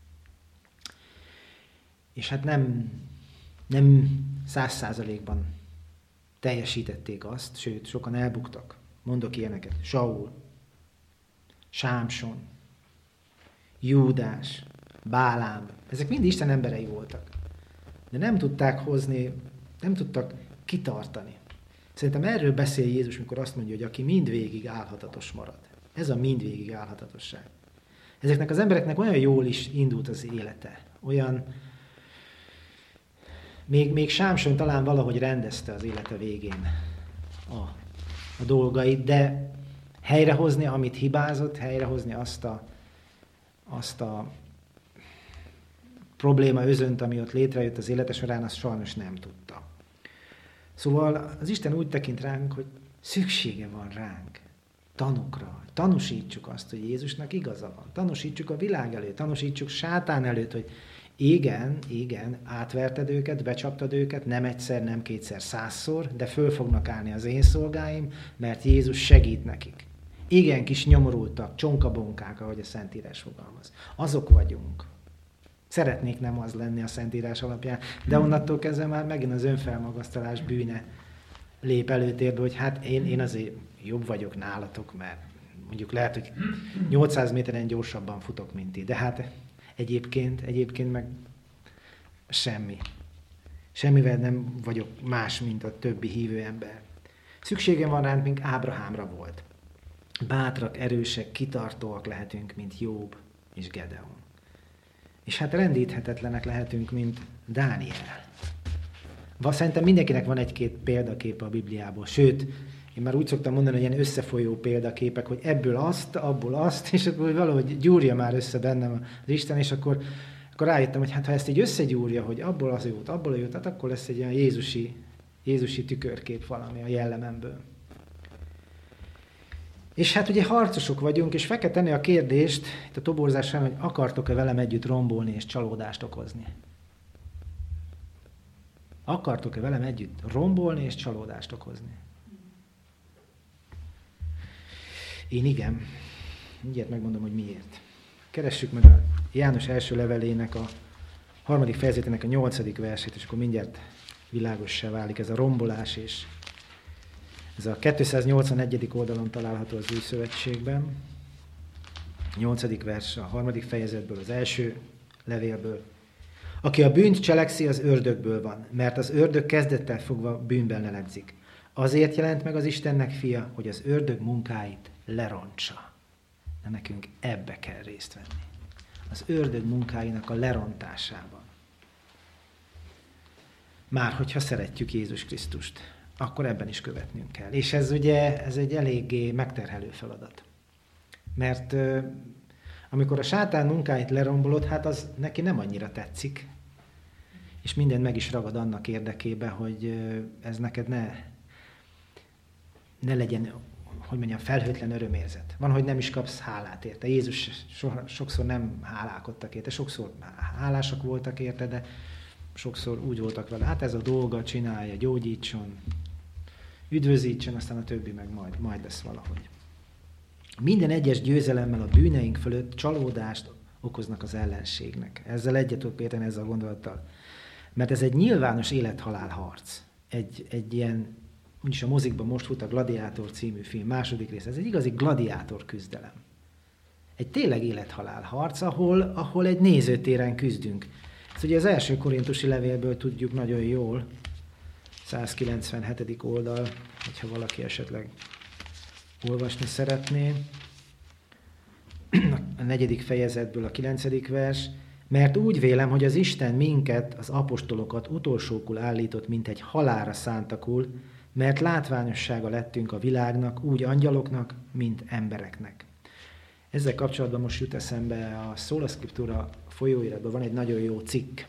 És hát nem, nem száz százalékban teljesítették azt, sőt, sokan elbuktak. Mondok ilyeneket. Saul, Sámson, Júdás, Bálám. Ezek mind Isten emberei voltak. De nem tudták hozni, nem tudtak kitartani. Szerintem erről beszél Jézus, mikor azt mondja, hogy aki mindvégig álhatatos marad. Ez a mindvégig álhatatosság. Ezeknek az embereknek olyan jól is indult az élete. Olyan, még, még Sámson talán valahogy rendezte az élete végén a, a dolgait, de helyrehozni, amit hibázott, helyrehozni azt a, azt a probléma özönt, ami ott létrejött az élete során, azt sajnos nem tudta. Szóval az Isten úgy tekint ránk, hogy szüksége van ránk, tanukra. Tanúsítsuk azt, hogy Jézusnak igaza van. Tanúsítsuk a világ előtt, tanúsítsuk sátán előtt, hogy igen, igen, átverted őket, becsaptad őket, nem egyszer, nem kétszer, százszor, de föl fognak állni az én szolgáim, mert Jézus segít nekik. Igen, kis nyomorultak, csonkabonkák, ahogy a Szentírás fogalmaz. Azok vagyunk. Szeretnék nem az lenni a Szentírás alapján, de onnantól kezdve már megint az önfelmagasztalás bűne lép előtérbe, hogy hát én, én azért jobb vagyok nálatok, mert mondjuk lehet, hogy nyolcszáz méteren gyorsabban futok, mint ti, de hát egyébként, egyébként meg semmi. Semmivel nem vagyok más, mint a többi hívő ember. Szükségem van ránk, mint Ábrahámra volt. bátrak, erősek, kitartóak lehetünk, mint Jobb és Gedeon. És hát rendíthetetlenek lehetünk, mint Dániel. Szerintem mindenkinek van egy-két példaképe a Bibliából. Sőt, én már úgy szoktam mondani, hogy ilyen összefolyó példaképek, hogy ebből azt, abból azt, és akkor valahogy gyúrja már össze bennem az Isten, és akkor, akkor rájöttem, hogy hát ha ezt így összegyúrja, hogy abból az jót, abból a jót, hát akkor lesz egy ilyen jézusi, jézusi tükörkép valami a jellememből. És hát ugye harcosok vagyunk, és fel kell tenni a kérdést, itt a toborzásán, hogy akartok-e velem együtt rombolni és csalódást okozni? Akartok-e velem együtt rombolni és csalódást okozni? Én igen. Mindjárt megmondom, hogy miért. Keressük meg a János első levelének a harmadik fejezetének a nyolcadik versét, és akkor mindjárt világossá válik ez a rombolás, és ez a kétszáznyolcvanegyedik oldalon található az Új Szövetségben. A nyolcadik vers a harmadik fejezetből, az első levélből. Aki a bűnt cselekszi, az ördögből van, mert az ördög kezdettől fogva bűnben leledzik. Azért jelent meg az Istennek fia, hogy az ördög munkáit lerontsa. De nekünk ebbe kell részt venni. Az ördög munkáinak a lerontásában. Már hogyha szeretjük Jézus Krisztust, akkor ebben is követnünk kell. És ez ugye ez egy eléggé megterhelő feladat. Mert euh, amikor a sátán munkáit lerombolod, hát az neki nem annyira tetszik. És mindent meg is ragad annak érdekében, hogy euh, ez neked ne, ne legyen, hogy mondjam, felhőtlen örömérzet. Van, hogy nem is kapsz hálát érte. Jézus soha, sokszor nem hálálkodtak érte, sokszor hálásak voltak érte, de sokszor úgy voltak vele, hát ez a dolga, csinálja, gyógyítson, üdvözítsen, aztán a többi meg majd, majd lesz valahogy. Minden egyes győzelemmel a bűneink fölött csalódást okoznak az ellenségnek. Ezzel egyet tudok érteni, ezzel a gondolattal. Mert ez egy nyilvános élet-halál harc. Egy, egy ilyen, úgyis a mozikban most fut a Gladiátor című film, második rész. Ez egy igazi gladiátor küzdelem. Egy tényleg élet-halál harc, ahol, ahol egy nézőtéren küzdünk. Ezt ugye az első korintusi levélből tudjuk nagyon jól, százkilencvenhetedik oldal, hogyha valaki esetleg olvasni szeretné. A negyedik fejezetből a kilencedik vers. Mert úgy vélem, hogy az Isten minket, az apostolokat utolsókul állított, mint egy halálra szántakul, mert látványossága lettünk a világnak, úgy angyaloknak, mint embereknek. Ezzel kapcsolatban most jut eszembe a Sola Scriptura folyóiratban van egy nagyon jó cikk.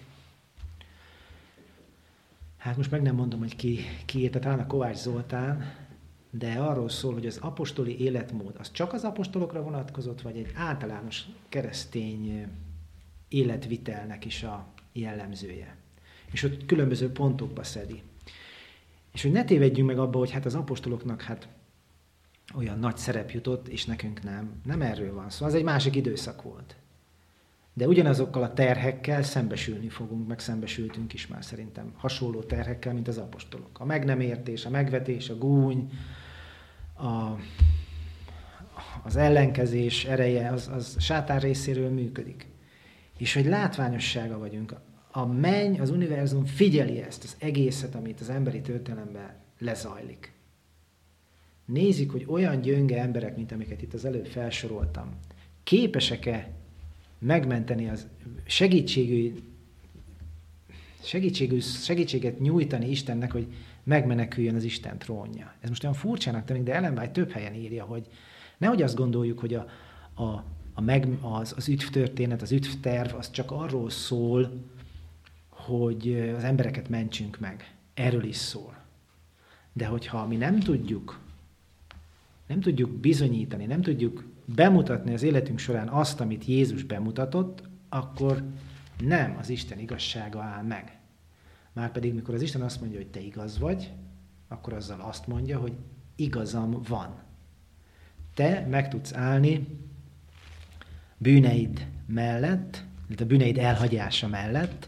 Hát most meg nem mondom, hogy ki, ki írta, talán a Kovács Zoltán, de arról szól, hogy az apostoli életmód az csak az apostolokra vonatkozott, vagy egy általános keresztény életvitelnek is a jellemzője. És ott különböző pontokba szedi. És hogy ne tévedjünk meg abba, hogy hát az apostoloknak hát olyan nagy szerep jutott, és nekünk nem. Nem erről van szó. Az egy másik időszak volt. De ugyanazokkal a terhekkel szembesülni fogunk, meg szembesültünk is már szerintem. Hasonló terhekkel, mint az apostolok. A meg nem értés, a megvetés, a gúny, a, az ellenkezés ereje, az, az sátán részéről működik. És hogy látványossága vagyunk. A menny, az univerzum figyeli ezt, az egészet, amit az emberi történelemben lezajlik. Nézik, hogy olyan gyönge emberek, mint amiket itt az előbb felsoroltam, képesek-e megmenteni az segítségű, segítségű, segítséget nyújtani Istennek, hogy megmeneküljön az Isten trónja. Ez most olyan furcsának tűnik, de Ellen White több helyen írja, hogy nehogy azt gondoljuk, hogy a, a, a meg, az, az üdvtörténet, az üdvterv, az csak arról szól, hogy az embereket mentsünk meg. Erről is szól. De hogyha mi nem tudjuk, nem tudjuk bizonyítani, nem tudjuk bemutatni az életünk során azt, amit Jézus bemutatott, akkor nem az Isten igazsága áll meg. Márpedig, mikor az Isten azt mondja, hogy te igaz vagy, akkor azzal azt mondja, hogy igazam van. Te meg tudsz állni bűneid mellett, a bűneid elhagyása mellett,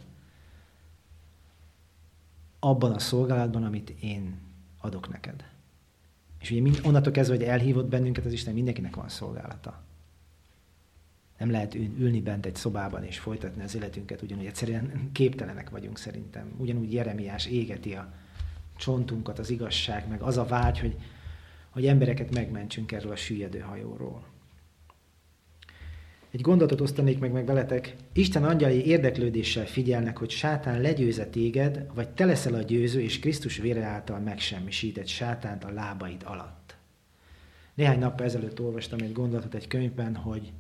abban a szolgálatban, amit én adok neked. És ugye mind, onnantól kezdve, hogy elhívott bennünket az Isten, mindenkinek van szolgálata. Nem lehet ülni bent egy szobában és folytatni az életünket, ugyanúgy egyszerűen képtelenek vagyunk szerintem. Ugyanúgy Jeremiás égeti a csontunkat, az igazság, meg az a vágy, hogy, hogy embereket megmentsünk erről a süllyedő hajóról. Egy gondolatot osztanék meg, meg veletek. Isten angyalai érdeklődéssel figyelnek, hogy sátán legyőzze téged, vagy te leszel a győző, és Krisztus vére által megsemmisített sátánt a lábaid alatt. Néhány nappal ezelőtt olvastam egy gondolatot egy könyvben, hogy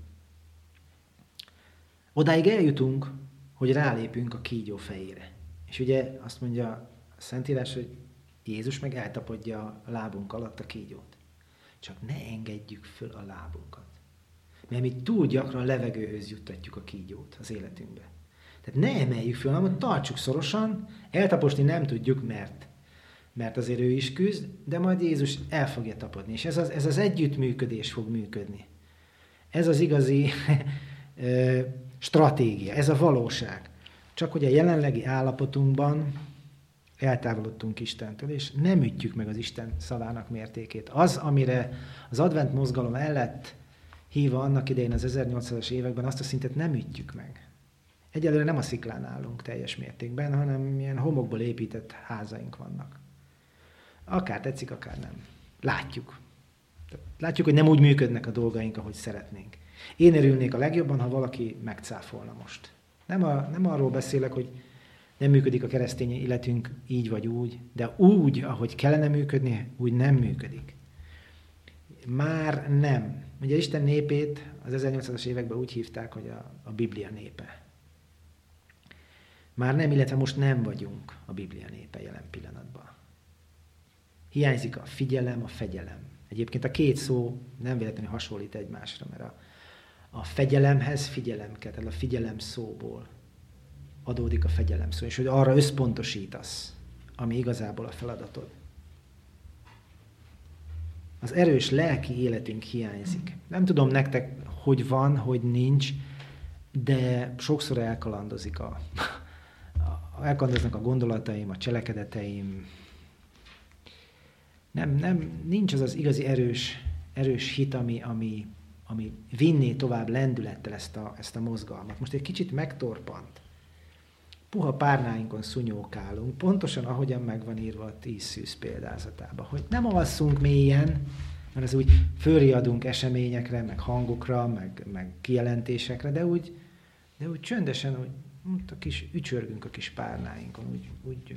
odáig eljutunk, hogy rálépünk a kígyó fejére. És ugye azt mondja a Szentírás, hogy Jézus meg eltapadja a lábunk alatt a kígyót. Csak ne engedjük föl a lábunkat. Mert mi túl gyakran levegőhöz juttatjuk a kígyót az életünkbe. Tehát ne emeljük föl, hanem tartsuk szorosan, eltaposni nem tudjuk, mert, mert azért ő is küzd, de majd Jézus el fogja tapadni. És ez az, ez az együttműködés fog működni. Ez az igazi stratégia, ez a valóság. Csak hogy a jelenlegi állapotunkban eltávolodtunk Istentől, és nem ütjük meg az Isten szavának mértékét. Az, amire az advent mozgalom el lett hívva annak idején az ezernyolcszázas években, azt a szintet nem ütjük meg. Egyelőre nem a sziklán állunk teljes mértékben, hanem ilyen homokból épített házaink vannak. Akár tetszik, akár nem. Látjuk. Látjuk, hogy nem úgy működnek a dolgaink, ahogy szeretnénk. Én örülnék a legjobban, ha valaki megcáfolna most. Nem, a, nem arról beszélek, hogy nem működik a keresztény életünk így vagy úgy, de úgy, ahogy kellene működni, úgy nem működik. Már nem. Ugye Isten népét az ezernyolcszázas években úgy hívták, hogy a, a Biblia népe. Már nem, illetve most nem vagyunk a Biblia népe jelen pillanatban. Hiányzik a figyelem, a fegyelem. Egyébként a két szó nem véletlenül hasonlít egymásra, mert a, a fegyelemhez figyelem kell, tehát a figyelem szóból adódik a fegyelem szó, és hogy arra összpontosítasz, ami igazából a feladatod. Az erős lelki életünk hiányzik. Nem tudom nektek, hogy van, hogy nincs, de sokszor elkalandozik a, a, elkalandoznak a gondolataim, a cselekedeteim. Nem, nem, nincs az az igazi erős, erős hit, ami, ami, ami vinné tovább lendülettel ezt a, ezt a mozgalmat. Most egy kicsit megtorpant. Puha párnáinkon szunyókálunk, pontosan ahogyan meg van írva a tíz szűz példázatában, hogy nem alszunk mélyen, mert az úgy fölriadunk eseményekre, meg hangokra, meg, meg kijelentésekre, de úgy, de úgy csöndesen, úgy, úgy a kis, ücsörgünk a kis párnáinkon, úgy, úgy.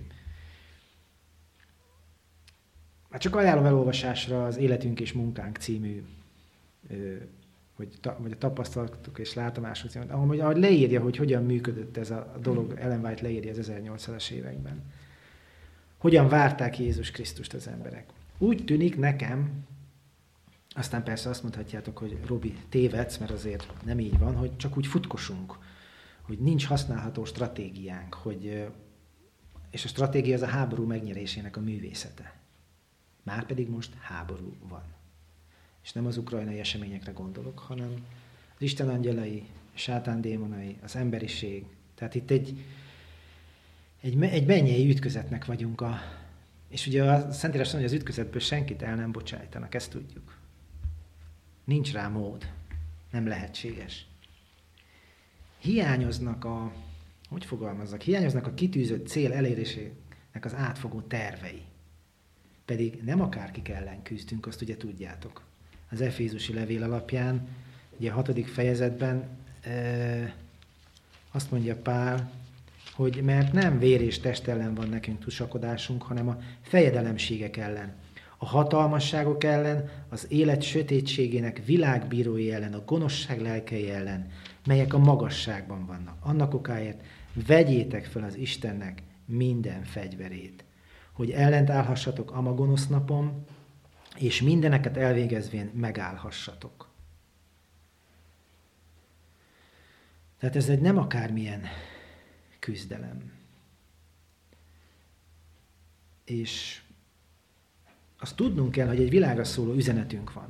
Hát csak ajánlom elolvasásra az Életünk és Munkánk című, vagy, vagy a Tapasztalatok és Látomások című, ahogy, ahogy leírja, hogy hogyan működött ez a dolog, Ellen White leírja az ezernyolcszázas években. Hogyan várták Jézus Krisztust az emberek. Úgy tűnik nekem, aztán persze azt mondhatjátok, hogy Robi, tévedsz, mert azért nem így van, hogy csak úgy futkosunk, hogy nincs használható stratégiánk, hogy, és a stratégia az a háború megnyerésének a művészete. Márpedig most háború van. És nem az ukrajnai eseményekre gondolok, hanem az Isten angyalai, a sátán démonai, az emberiség. Tehát itt egy, egy, egy mennyei ütközetnek vagyunk. A, és ugye a Szentírás mondja, hogy az ütközetből senkit el nem bocsájtanak, ezt tudjuk. Nincs rá mód. Nem lehetséges. Hiányoznak a, hogy fogalmazzak, hiányoznak a kitűzött cél elérésének az átfogó tervei. Pedig nem akárkik ellen küzdünk, azt ugye tudjátok. Az Efézusi levél alapján, ugye a hatodik fejezetben e, azt mondja Pál, hogy mert nem vér és test ellen van nekünk tusakodásunk, hanem a fejedelemségek ellen, a hatalmasságok ellen, az élet sötétségének világbírói ellen, a gonoszság lelkei ellen, melyek a magasságban vannak. Annak okáért vegyétek fel az Istennek minden fegyverét, hogy ellent állhassatok a gonosz napon, és mindeneket elvégezvén megállhassatok. Tehát ez egy nem akármilyen küzdelem. És azt tudnunk kell, hogy egy világra szóló üzenetünk van.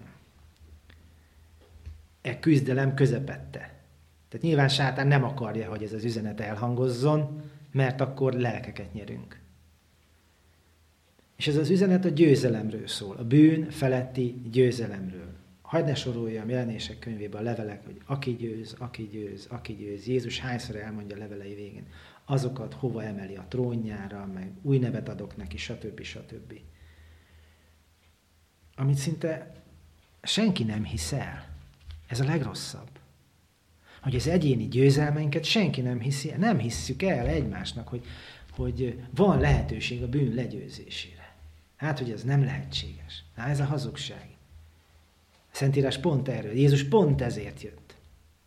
E küzdelem közepette. Tehát nyilván sátán nem akarja, hogy ez az üzenet elhangozzon, mert akkor lelkeket nyerünk. És ez az üzenet a győzelemről szól, a bűn feletti győzelemről. Hadd ne soroljam Jelenések könyvében a levelek, hogy aki győz, aki győz, aki győz. Jézus hányszor elmondja a levelei végén. Azokat hova emeli a trónjára, meg új nevet adok neki, stb. stb. amit szinte senki nem hisz el. Ez a legrosszabb. Hogy az egyéni győzelmeinket senki nem hiszi, nem hisszük el egymásnak, hogy, hogy van lehetőség a bűn legyőzésére. Hát, hogy ez nem lehetséges. Hát ez a hazugság. A Szentírás pont erről. Jézus pont ezért jött.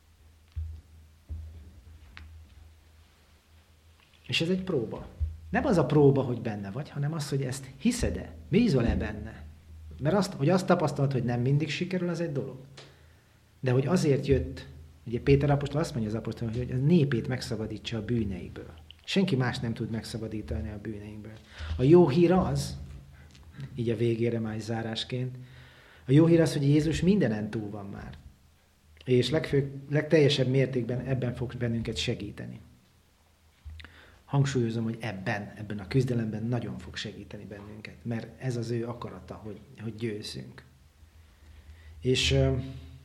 És ez egy próba. Nem az a próba, hogy benne vagy, hanem az, hogy ezt hiszed-e, bízol-e benne. Mert azt, hogy azt tapasztalod, hogy nem mindig sikerül, az egy dolog. De hogy azért jött, ugye Péter apostol azt mondja az apostol, hogy a népét megszabadítsa a bűneiből. Senki más nem tud megszabadítani a bűneinkből. A jó hír az, így a végére már zárásként, a jó hír az, hogy Jézus mindenen túl van már. És legfő, legteljesebb mértékben ebben fog bennünket segíteni. Hangsúlyozom, hogy ebben, ebben a küzdelemben nagyon fog segíteni bennünket, mert ez az ő akarata, hogy, hogy győzzünk. És uh,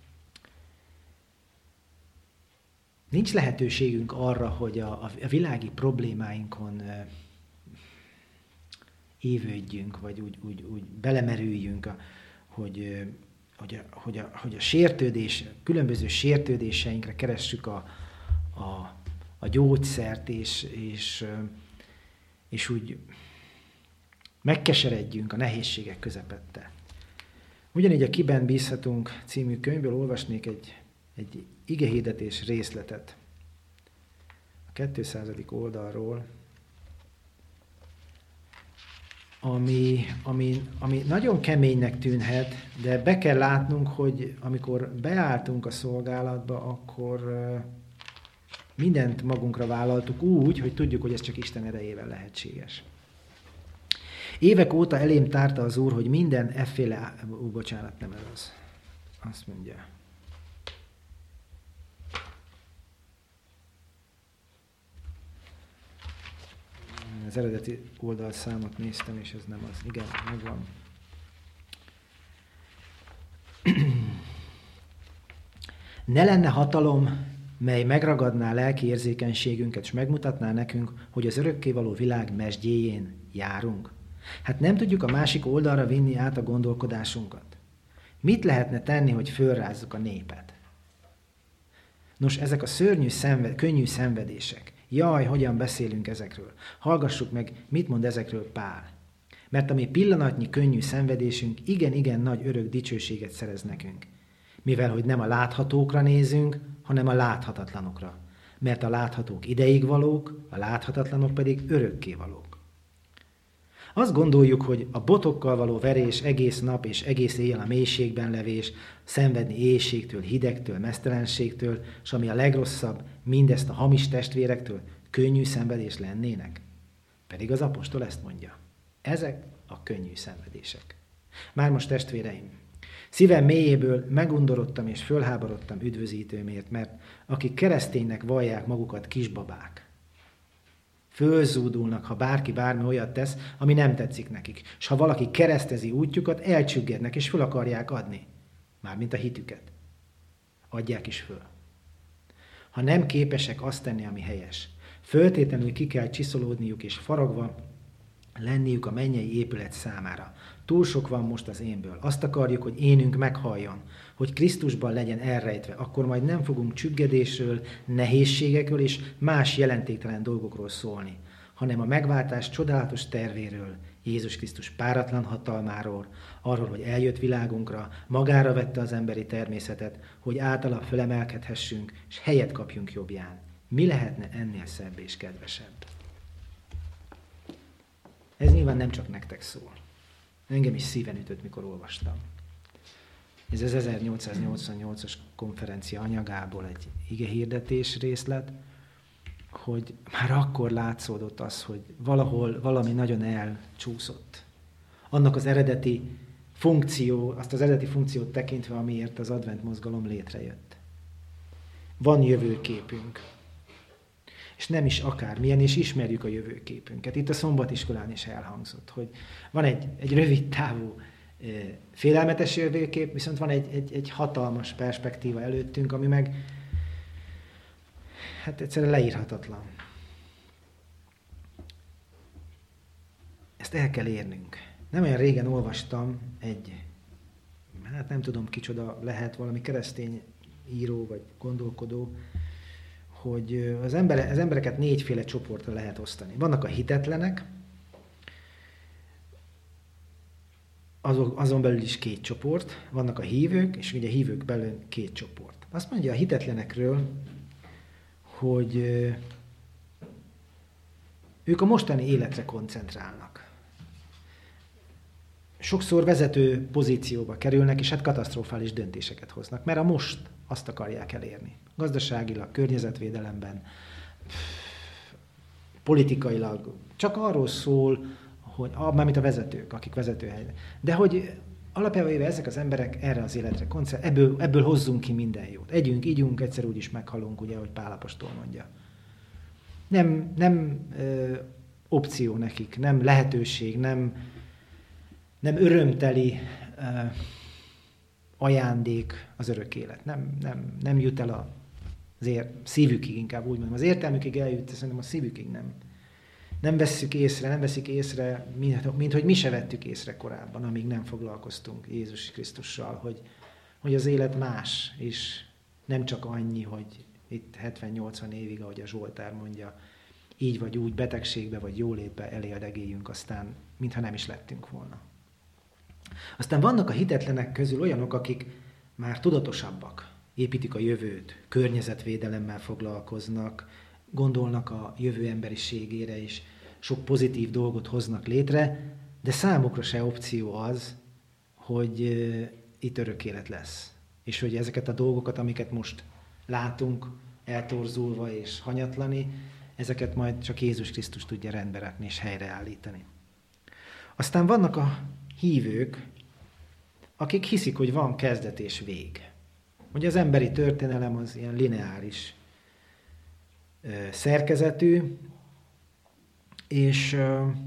nincs lehetőségünk arra, hogy a, a világi problémáinkon uh, évődjünk, vagy úgy, úgy, úgy belemerüljünk, a, hogy, uh, hogy, a, hogy, a, hogy a sértődés, különböző sértődéseinkre keressük a, a a gyógyszert, és, és, és úgy megkeseredjünk a nehézségek közepette. Ugyanígy a Kiben bízhatunk című könyvből olvasnék egy, egy igehirdetés részletet. A kétszázadik oldalról, ami, ami, ami nagyon keménynek tűnhet, de be kell látnunk, hogy amikor beálltunk a szolgálatba, akkor mindent magunkra vállaltuk úgy, hogy tudjuk, hogy ez csak Isten erejével lehetséges. Évek óta elém tárta az Úr, hogy minden efféle... Ú, bocsánat, nem ez az. Azt mondja. Az eredeti oldalszámot néztem, és ez nem az. Igen, megvan. Ne lenne hatalom, mely megragadná lelki érzékenységünket, és megmutatná nekünk, hogy az örökkévaló világ mesdjéjén járunk. Hát nem tudjuk a másik oldalra vinni át a gondolkodásunkat. Mit lehetne tenni, hogy fölrázzuk a népet? Nos, ezek a szörnyű, szenved, könnyű szenvedések. Jaj, hogyan beszélünk ezekről. Hallgassuk meg, mit mond ezekről Pál. Mert a mi pillanatnyi könnyű szenvedésünk igen-igen nagy örök dicsőséget szerez nekünk. Mivel, hogy nem a láthatókra nézünk, hanem a láthatatlanokra. Mert a láthatók ideig valók, a láthatatlanok pedig örökké valók. Azt gondoljuk, hogy a botokkal való verés, egész nap és egész éjjel a mélységben levés, szenvedni éhségtől, hidegtől, meztelenségtől, és ami a legrosszabb, mindezt a hamis testvérektől könnyű szenvedés lennének. Pedig az apostol ezt mondja. Ezek a könnyű szenvedések. Már most testvéreim, szívem mélyéből megundorodtam és fölháborodtam üdvözítőmért, mert akik kereszténynek vallják magukat kisbabák, fölzúdulnak, ha bárki bármi olyat tesz, ami nem tetszik nekik. És ha valaki keresztezi útjukat, elcsüggednek és föl akarják adni. Mármint a hitüket. Adják is föl. Ha nem képesek azt tenni, ami helyes, föltétlenül ki kell csiszolódniuk és faragva lenniük a mennyei épület számára. Túl sok van most az énből. Azt akarjuk, hogy énünk meghalljon, hogy Krisztusban legyen elrejtve, akkor majd nem fogunk csüggedésről, nehézségekről és más jelentéktelen dolgokról szólni, hanem a megváltás csodálatos tervéről, Jézus Krisztus páratlan hatalmáról, arról, hogy eljött világunkra, magára vette az emberi természetet, hogy általa fölemelkedhessünk, és helyet kapjunk jobbján. Mi lehetne ennél szebb és kedvesebb? Ez nyilván nem csak nektek szól. Engem is szíven ütött, mikor olvastam. Ez az ezernyolcszáznyolcvannyolcas konferencia anyagából egy igehirdetés részlet, hogy már akkor látszódott az, hogy valahol valami nagyon elcsúszott. Annak az eredeti funkció, azt az eredeti funkciót tekintve, amiért az advent mozgalom létrejött. Van jövőképünk. És nem is akármilyen, és ismerjük a jövőképünket. Itt a szombatiskolán is elhangzott, hogy van egy, egy rövid távú félelmetes jövőkép, viszont van egy, egy, egy hatalmas perspektíva előttünk, ami meg hát egyszerűen leírhatatlan. Ezt el kell érnünk. Nem olyan régen olvastam egy hát nem tudom kicsoda lehet, valami keresztény író vagy gondolkodó, hogy az, ember, az embereket négyféle csoportra lehet osztani. Vannak a hitetlenek, azon, azon belül is két csoport, vannak a hívők, és ugye a hívők belül két csoport. Azt mondja a hitetlenekről, hogy ők a mostani életre koncentrálnak. Sokszor vezető pozícióba kerülnek, és hát katasztrofális döntéseket hoznak, mert a most azt akarják elérni. Gazdaságilag, környezetvédelemben, politikailag, csak arról szól, hogy, mármint a vezetők, akik vezetőhelyben. De hogy alapjában éve ezek az emberek erre az életre koncentrálnak, ebből, ebből hozzunk ki minden jót. Együnk, ígyunk, egyszer úgyis meghalunk, ugye, ahogy Pál apostol mondja. Nem, nem ö, opció nekik, nem lehetőség, nem, nem örömteli ö, ajándék az örök élet. Nem, nem, nem jut el a, az ér, szívükig, inkább úgy mondom. Az értelmükig eljut, szerintem a szívükig nem. Nem vesszük észre, nem veszik észre, mint, mint hogy mi se vettük észre korábban, amíg nem foglalkoztunk Jézus Krisztussal, hogy, hogy az élet más, és nem csak annyi, hogy itt hetven-nyolcvan évig, ahogy a Zsoltár mondja, így vagy úgy, betegségbe vagy jólétbe elérdegéljünk, aztán mintha nem is lettünk volna. Aztán vannak a hitetlenek közül olyanok, akik már tudatosabbak, építik a jövőt, környezetvédelemmel foglalkoznak, gondolnak a jövő emberiségére is, sok pozitív dolgot hoznak létre, de számukra se opció az, hogy itt örök élet lesz. És hogy ezeket a dolgokat, amiket most látunk, eltorzulva és hanyatlani, ezeket majd csak Jézus Krisztus tudja rendbe rakni és helyreállítani. Aztán vannak a hívők, akik hiszik, hogy van kezdet és vég. Hogy az emberi történelem az ilyen lineáris szerkezetű, és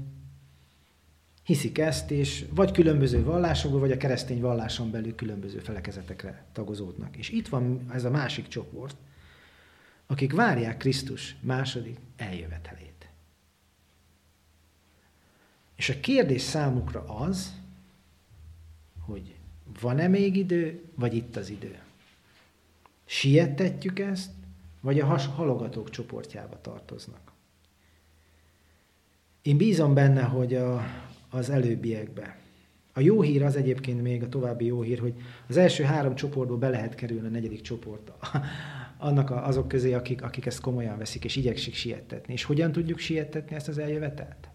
hiszik ezt, és vagy különböző vallásokból, vagy a keresztény valláson belül különböző felekezetekre tagozódnak. És itt van ez a másik csoport, akik várják Krisztus második eljövetelét. És a kérdés számukra az, hogy van-e még idő, vagy itt az idő? Siettetjük ezt, vagy a halogatók csoportjába tartoznak. Én bízom benne, hogy a, az előbbiekbe. A jó hír az egyébként még, a további jó hír, hogy az első három csoportból be lehet kerülni a negyedik csoportba. Annak a, azok közé, akik, akik ezt komolyan veszik, és igyekszik siettetni. És hogyan tudjuk siettetni ezt az eljövetelt?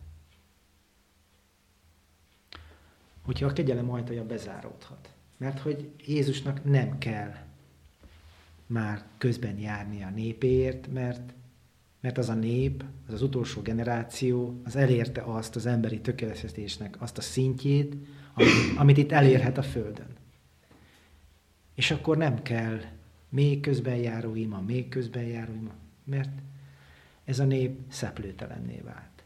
Hogyha a kegyelem ajtaja bezáródhat. Mert hogy Jézusnak nem kell már közben járni a népéért, mert, mert az a nép, az az utolsó generáció, az elérte azt az emberi tökéletesítésnek azt a szintjét, amit, amit itt elérhet a Földön. És akkor nem kell még közben járó ima, még közben járó ima, mert ez a nép szeplőtelenné vált.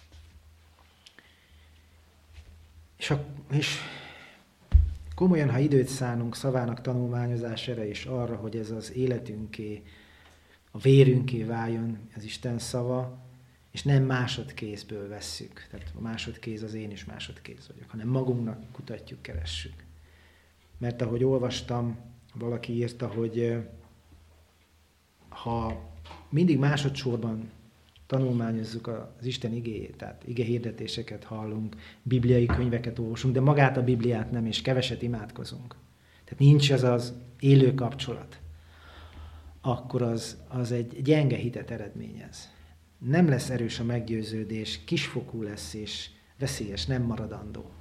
És, a, és komolyan, ha időt szánunk szavának tanulmányozására és arra, hogy ez az életünké, a vérünké váljon az Isten szava, és nem másodkézből vesszük. Tehát a másodkéz az én is másodkéz vagyok, hanem magunknak kutatjuk, keressük. Mert ahogy olvastam, valaki írta, hogy ha mindig másodszorban tanulmányozzuk az Isten igéjét, tehát igehirdetéseket hallunk, bibliai könyveket olvasunk, de magát a Bibliát nem, és keveset imádkozunk. Tehát nincs ez az élő kapcsolat. Akkor az, az egy gyenge hitet eredményez. Nem lesz erős a meggyőződés, kisfokú lesz és veszélyes, nem maradandó.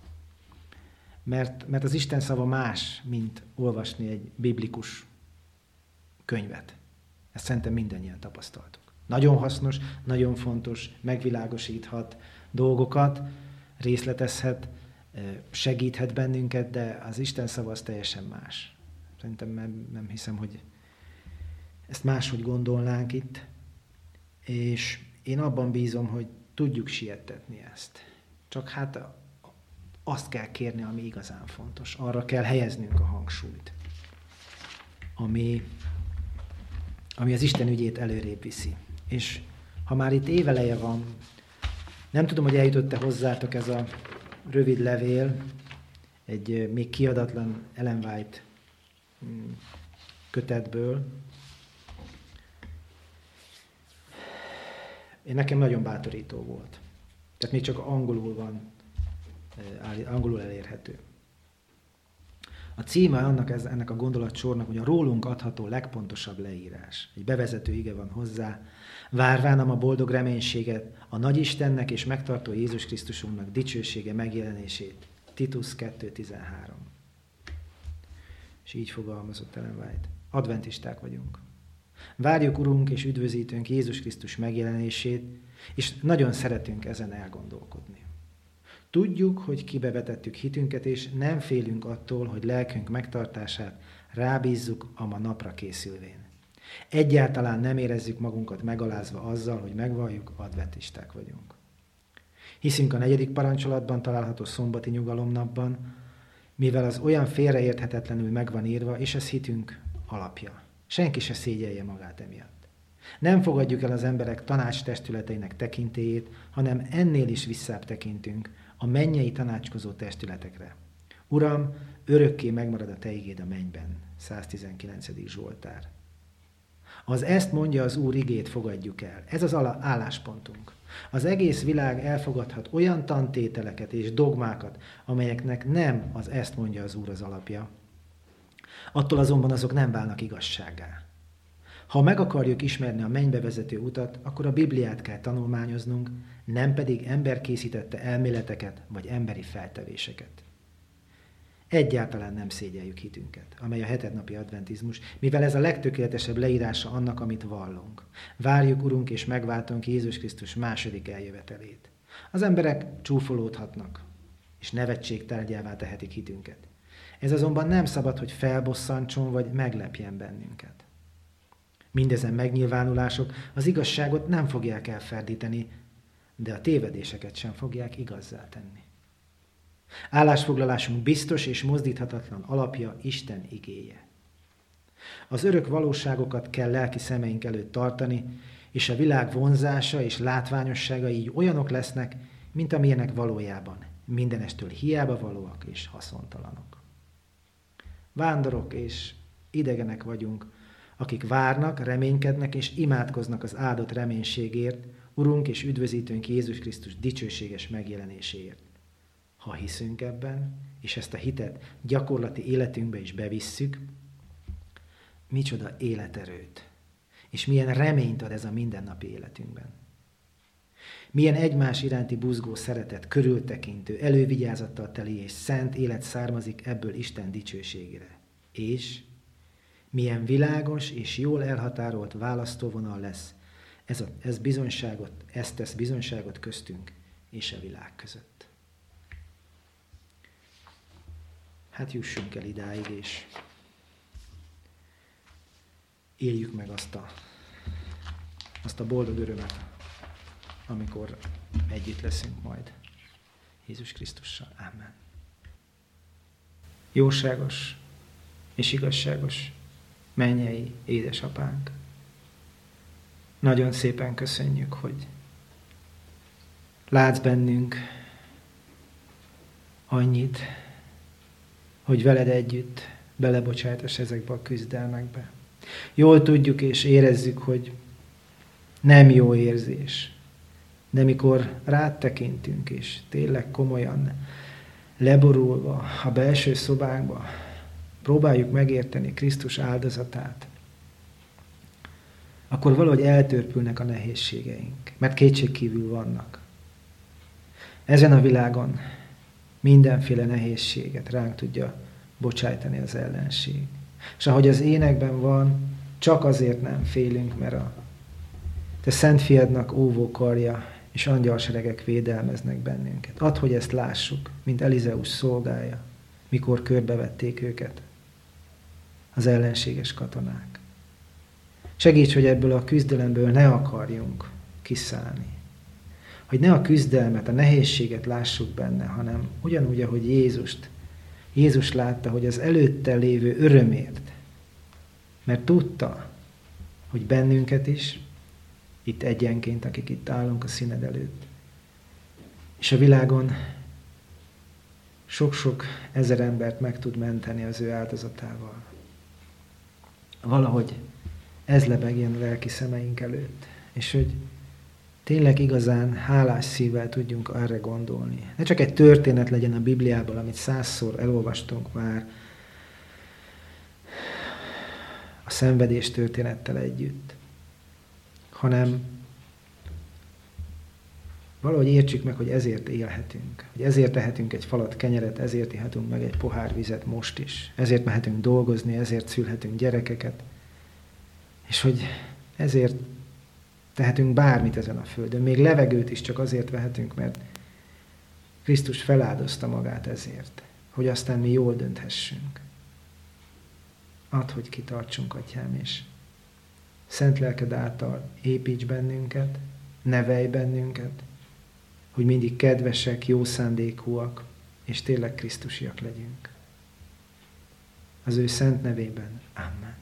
Mert, mert az Isten szava más, mint olvasni egy biblikus könyvet. Ezt szerintem mindannyian tapasztaltuk. Nagyon hasznos, nagyon fontos, megvilágosíthat dolgokat, részletezhet, segíthet bennünket, de az Isten szava az teljesen más. Szerintem nem, nem hiszem, hogy ezt máshogy gondolnánk itt, és én abban bízom, hogy tudjuk siettetni ezt. Csak hát azt kell kérni, ami igazán fontos. Arra kell helyeznünk a hangsúlyt, ami, ami az Isten ügyét előrébb viszi. És ha már itt éveleje van, nem tudom, hogy eljutott-e hozzátok ez a rövid levél, egy még kiadatlan Ellen White kötetből. Én nekem nagyon bátorító volt. Tehát még csak angolul van, angolul elérhető. A címe annak, ennek a gondolatsornak, hogy a rólunk adható legpontosabb leírás. Egy bevezető ige van hozzá. Várvánam a boldog reménységet, a Nagyistennek és megtartó Jézus Krisztusunknak dicsősége megjelenését. Titus kettő tizenhárom. És így fogalmazott Ellen White. Adventisták vagyunk. Várjuk Urunk és üdvözítőnk Jézus Krisztus megjelenését, és nagyon szeretünk ezen elgondolkodni. Tudjuk, hogy kibevetettük hitünket, és nem félünk attól, hogy lelkünk megtartását rábízzuk a ma napra készülvén. Egyáltalán nem érezzük magunkat megalázva azzal, hogy megvalljuk, adventisták vagyunk. Hiszünk a negyedik parancsolatban található szombati nyugalomnapban, mivel az olyan félreérthetetlenül meg van írva, és ez hitünk alapja. Senki se szégyelje magát emiatt. Nem fogadjuk el az emberek tanácstestületeinek tekintélyét, hanem ennél is visszább tekintünk a mennyei tanácskozó testületekre. Uram, örökké megmarad a te igéd a mennyben. száztizenkilencedik Zsoltár. Az ezt mondja az Úr igét fogadjuk el. Ez az álláspontunk. Az egész világ elfogadhat olyan tantételeket és dogmákat, amelyeknek nem az ezt mondja az Úr az alapja. Attól azonban azok nem válnak igazsággá. Ha meg akarjuk ismerni a mennybe vezető utat, akkor a Bibliát kell tanulmányoznunk, nem pedig ember készítette elméleteket vagy emberi feltevéseket. Egyáltalán nem szégyeljük hitünket, amely a hetednapi adventizmus, mivel ez a legtökéletesebb leírása annak, amit vallunk. Várjuk, Urunk, és megváltunk Jézus Krisztus második eljövetelét. Az emberek csúfolódhatnak, és nevetség tárgyává tehetik hitünket. Ez azonban nem szabad, hogy felbosszantson vagy meglepjen bennünket. Mindezen megnyilvánulások az igazságot nem fogják elferdíteni, de a tévedéseket sem fogják igazzá tenni. Állásfoglalásunk biztos és mozdíthatatlan alapja Isten igéje. Az örök valóságokat kell lelki szemeink előtt tartani, és a világ vonzása és látványossága így olyanok lesznek, mint amilyenek valójában, mindenestől hiába valóak és haszontalanok. Vándorok és idegenek vagyunk, akik várnak, reménykednek és imádkoznak az áldott reménységért, Urunk és üdvözítőnk Jézus Krisztus dicsőséges megjelenéséért. Ha hiszünk ebben, és ezt a hitet gyakorlati életünkbe is bevisszük, micsoda életerőt, és milyen reményt ad ez a mindennapi életünkben. Milyen egymás iránti buzgó szeretet, körültekintő, elővigyázattal teli és szent élet származik ebből Isten dicsőségére. És milyen világos és jól elhatárolt választóvonal lesz, ez, a, ez bizonyságot, ez tesz bizonyságot köztünk és a világ között. Hát jussunk el idáig, és éljük meg azt a, azt a boldog örömet, amikor együtt leszünk majd Jézus Krisztussal. Amen. Jóságos és igazságos mennyei édesapánk, nagyon szépen köszönjük, hogy látsz bennünk annyit, hogy veled együtt belebocsájtass ezekbe a küzdelmekbe. Jól tudjuk és érezzük, hogy nem jó érzés, de mikor rád tekintünk, és tényleg komolyan leborulva a belső szobánkba próbáljuk megérteni Krisztus áldozatát, akkor valahogy eltörpülnek a nehézségeink, mert kétségkívül vannak. Ezen a világon mindenféle nehézséget ránk tudja bocsájtani az ellenség. És ahogy az énekben van, csak azért nem félünk, mert a te szent fiadnak óvó karja és angyalseregek védelmeznek bennünket. Add, hogy ezt lássuk, mint Elizeus szolgája, mikor körbevették őket az ellenséges katonák. Segíts, hogy ebből a küzdelemből ne akarjunk kiszállni. Hogy ne a küzdelmet, a nehézséget lássuk benne, hanem ugyanúgy, ahogy Jézust. Jézus látta, hogy az előtte lévő örömért, mert tudta, hogy bennünket is, itt egyenként, akik itt állunk a színed előtt, és a világon sok-sok ezer embert meg tud menteni az ő áldozatával. Valahogy ez lebegjen lelki szemeink előtt, és hogy tényleg igazán hálás szívvel tudjunk arra gondolni. Ne csak egy történet legyen a Bibliából, amit százszor elolvastunk már a szenvedés történettel együtt, hanem valahogy értsük meg, hogy ezért élhetünk, hogy ezért tehetünk egy falat kenyeret, ezért ihatunk meg egy pohár vizet most is, ezért mehetünk dolgozni, ezért szülhetünk gyerekeket, és hogy ezért tehetünk bármit ezen a földön, még levegőt is csak azért vehetünk, mert Krisztus feláldozta magát ezért, hogy aztán mi jól dönthessünk. Add, hogy kitartsunk, Atyám, és szent lelked által építs bennünket, nevelj bennünket, hogy mindig kedvesek, jó szándékúak, és tényleg krisztusiak legyünk. Az ő szent nevében. Amen.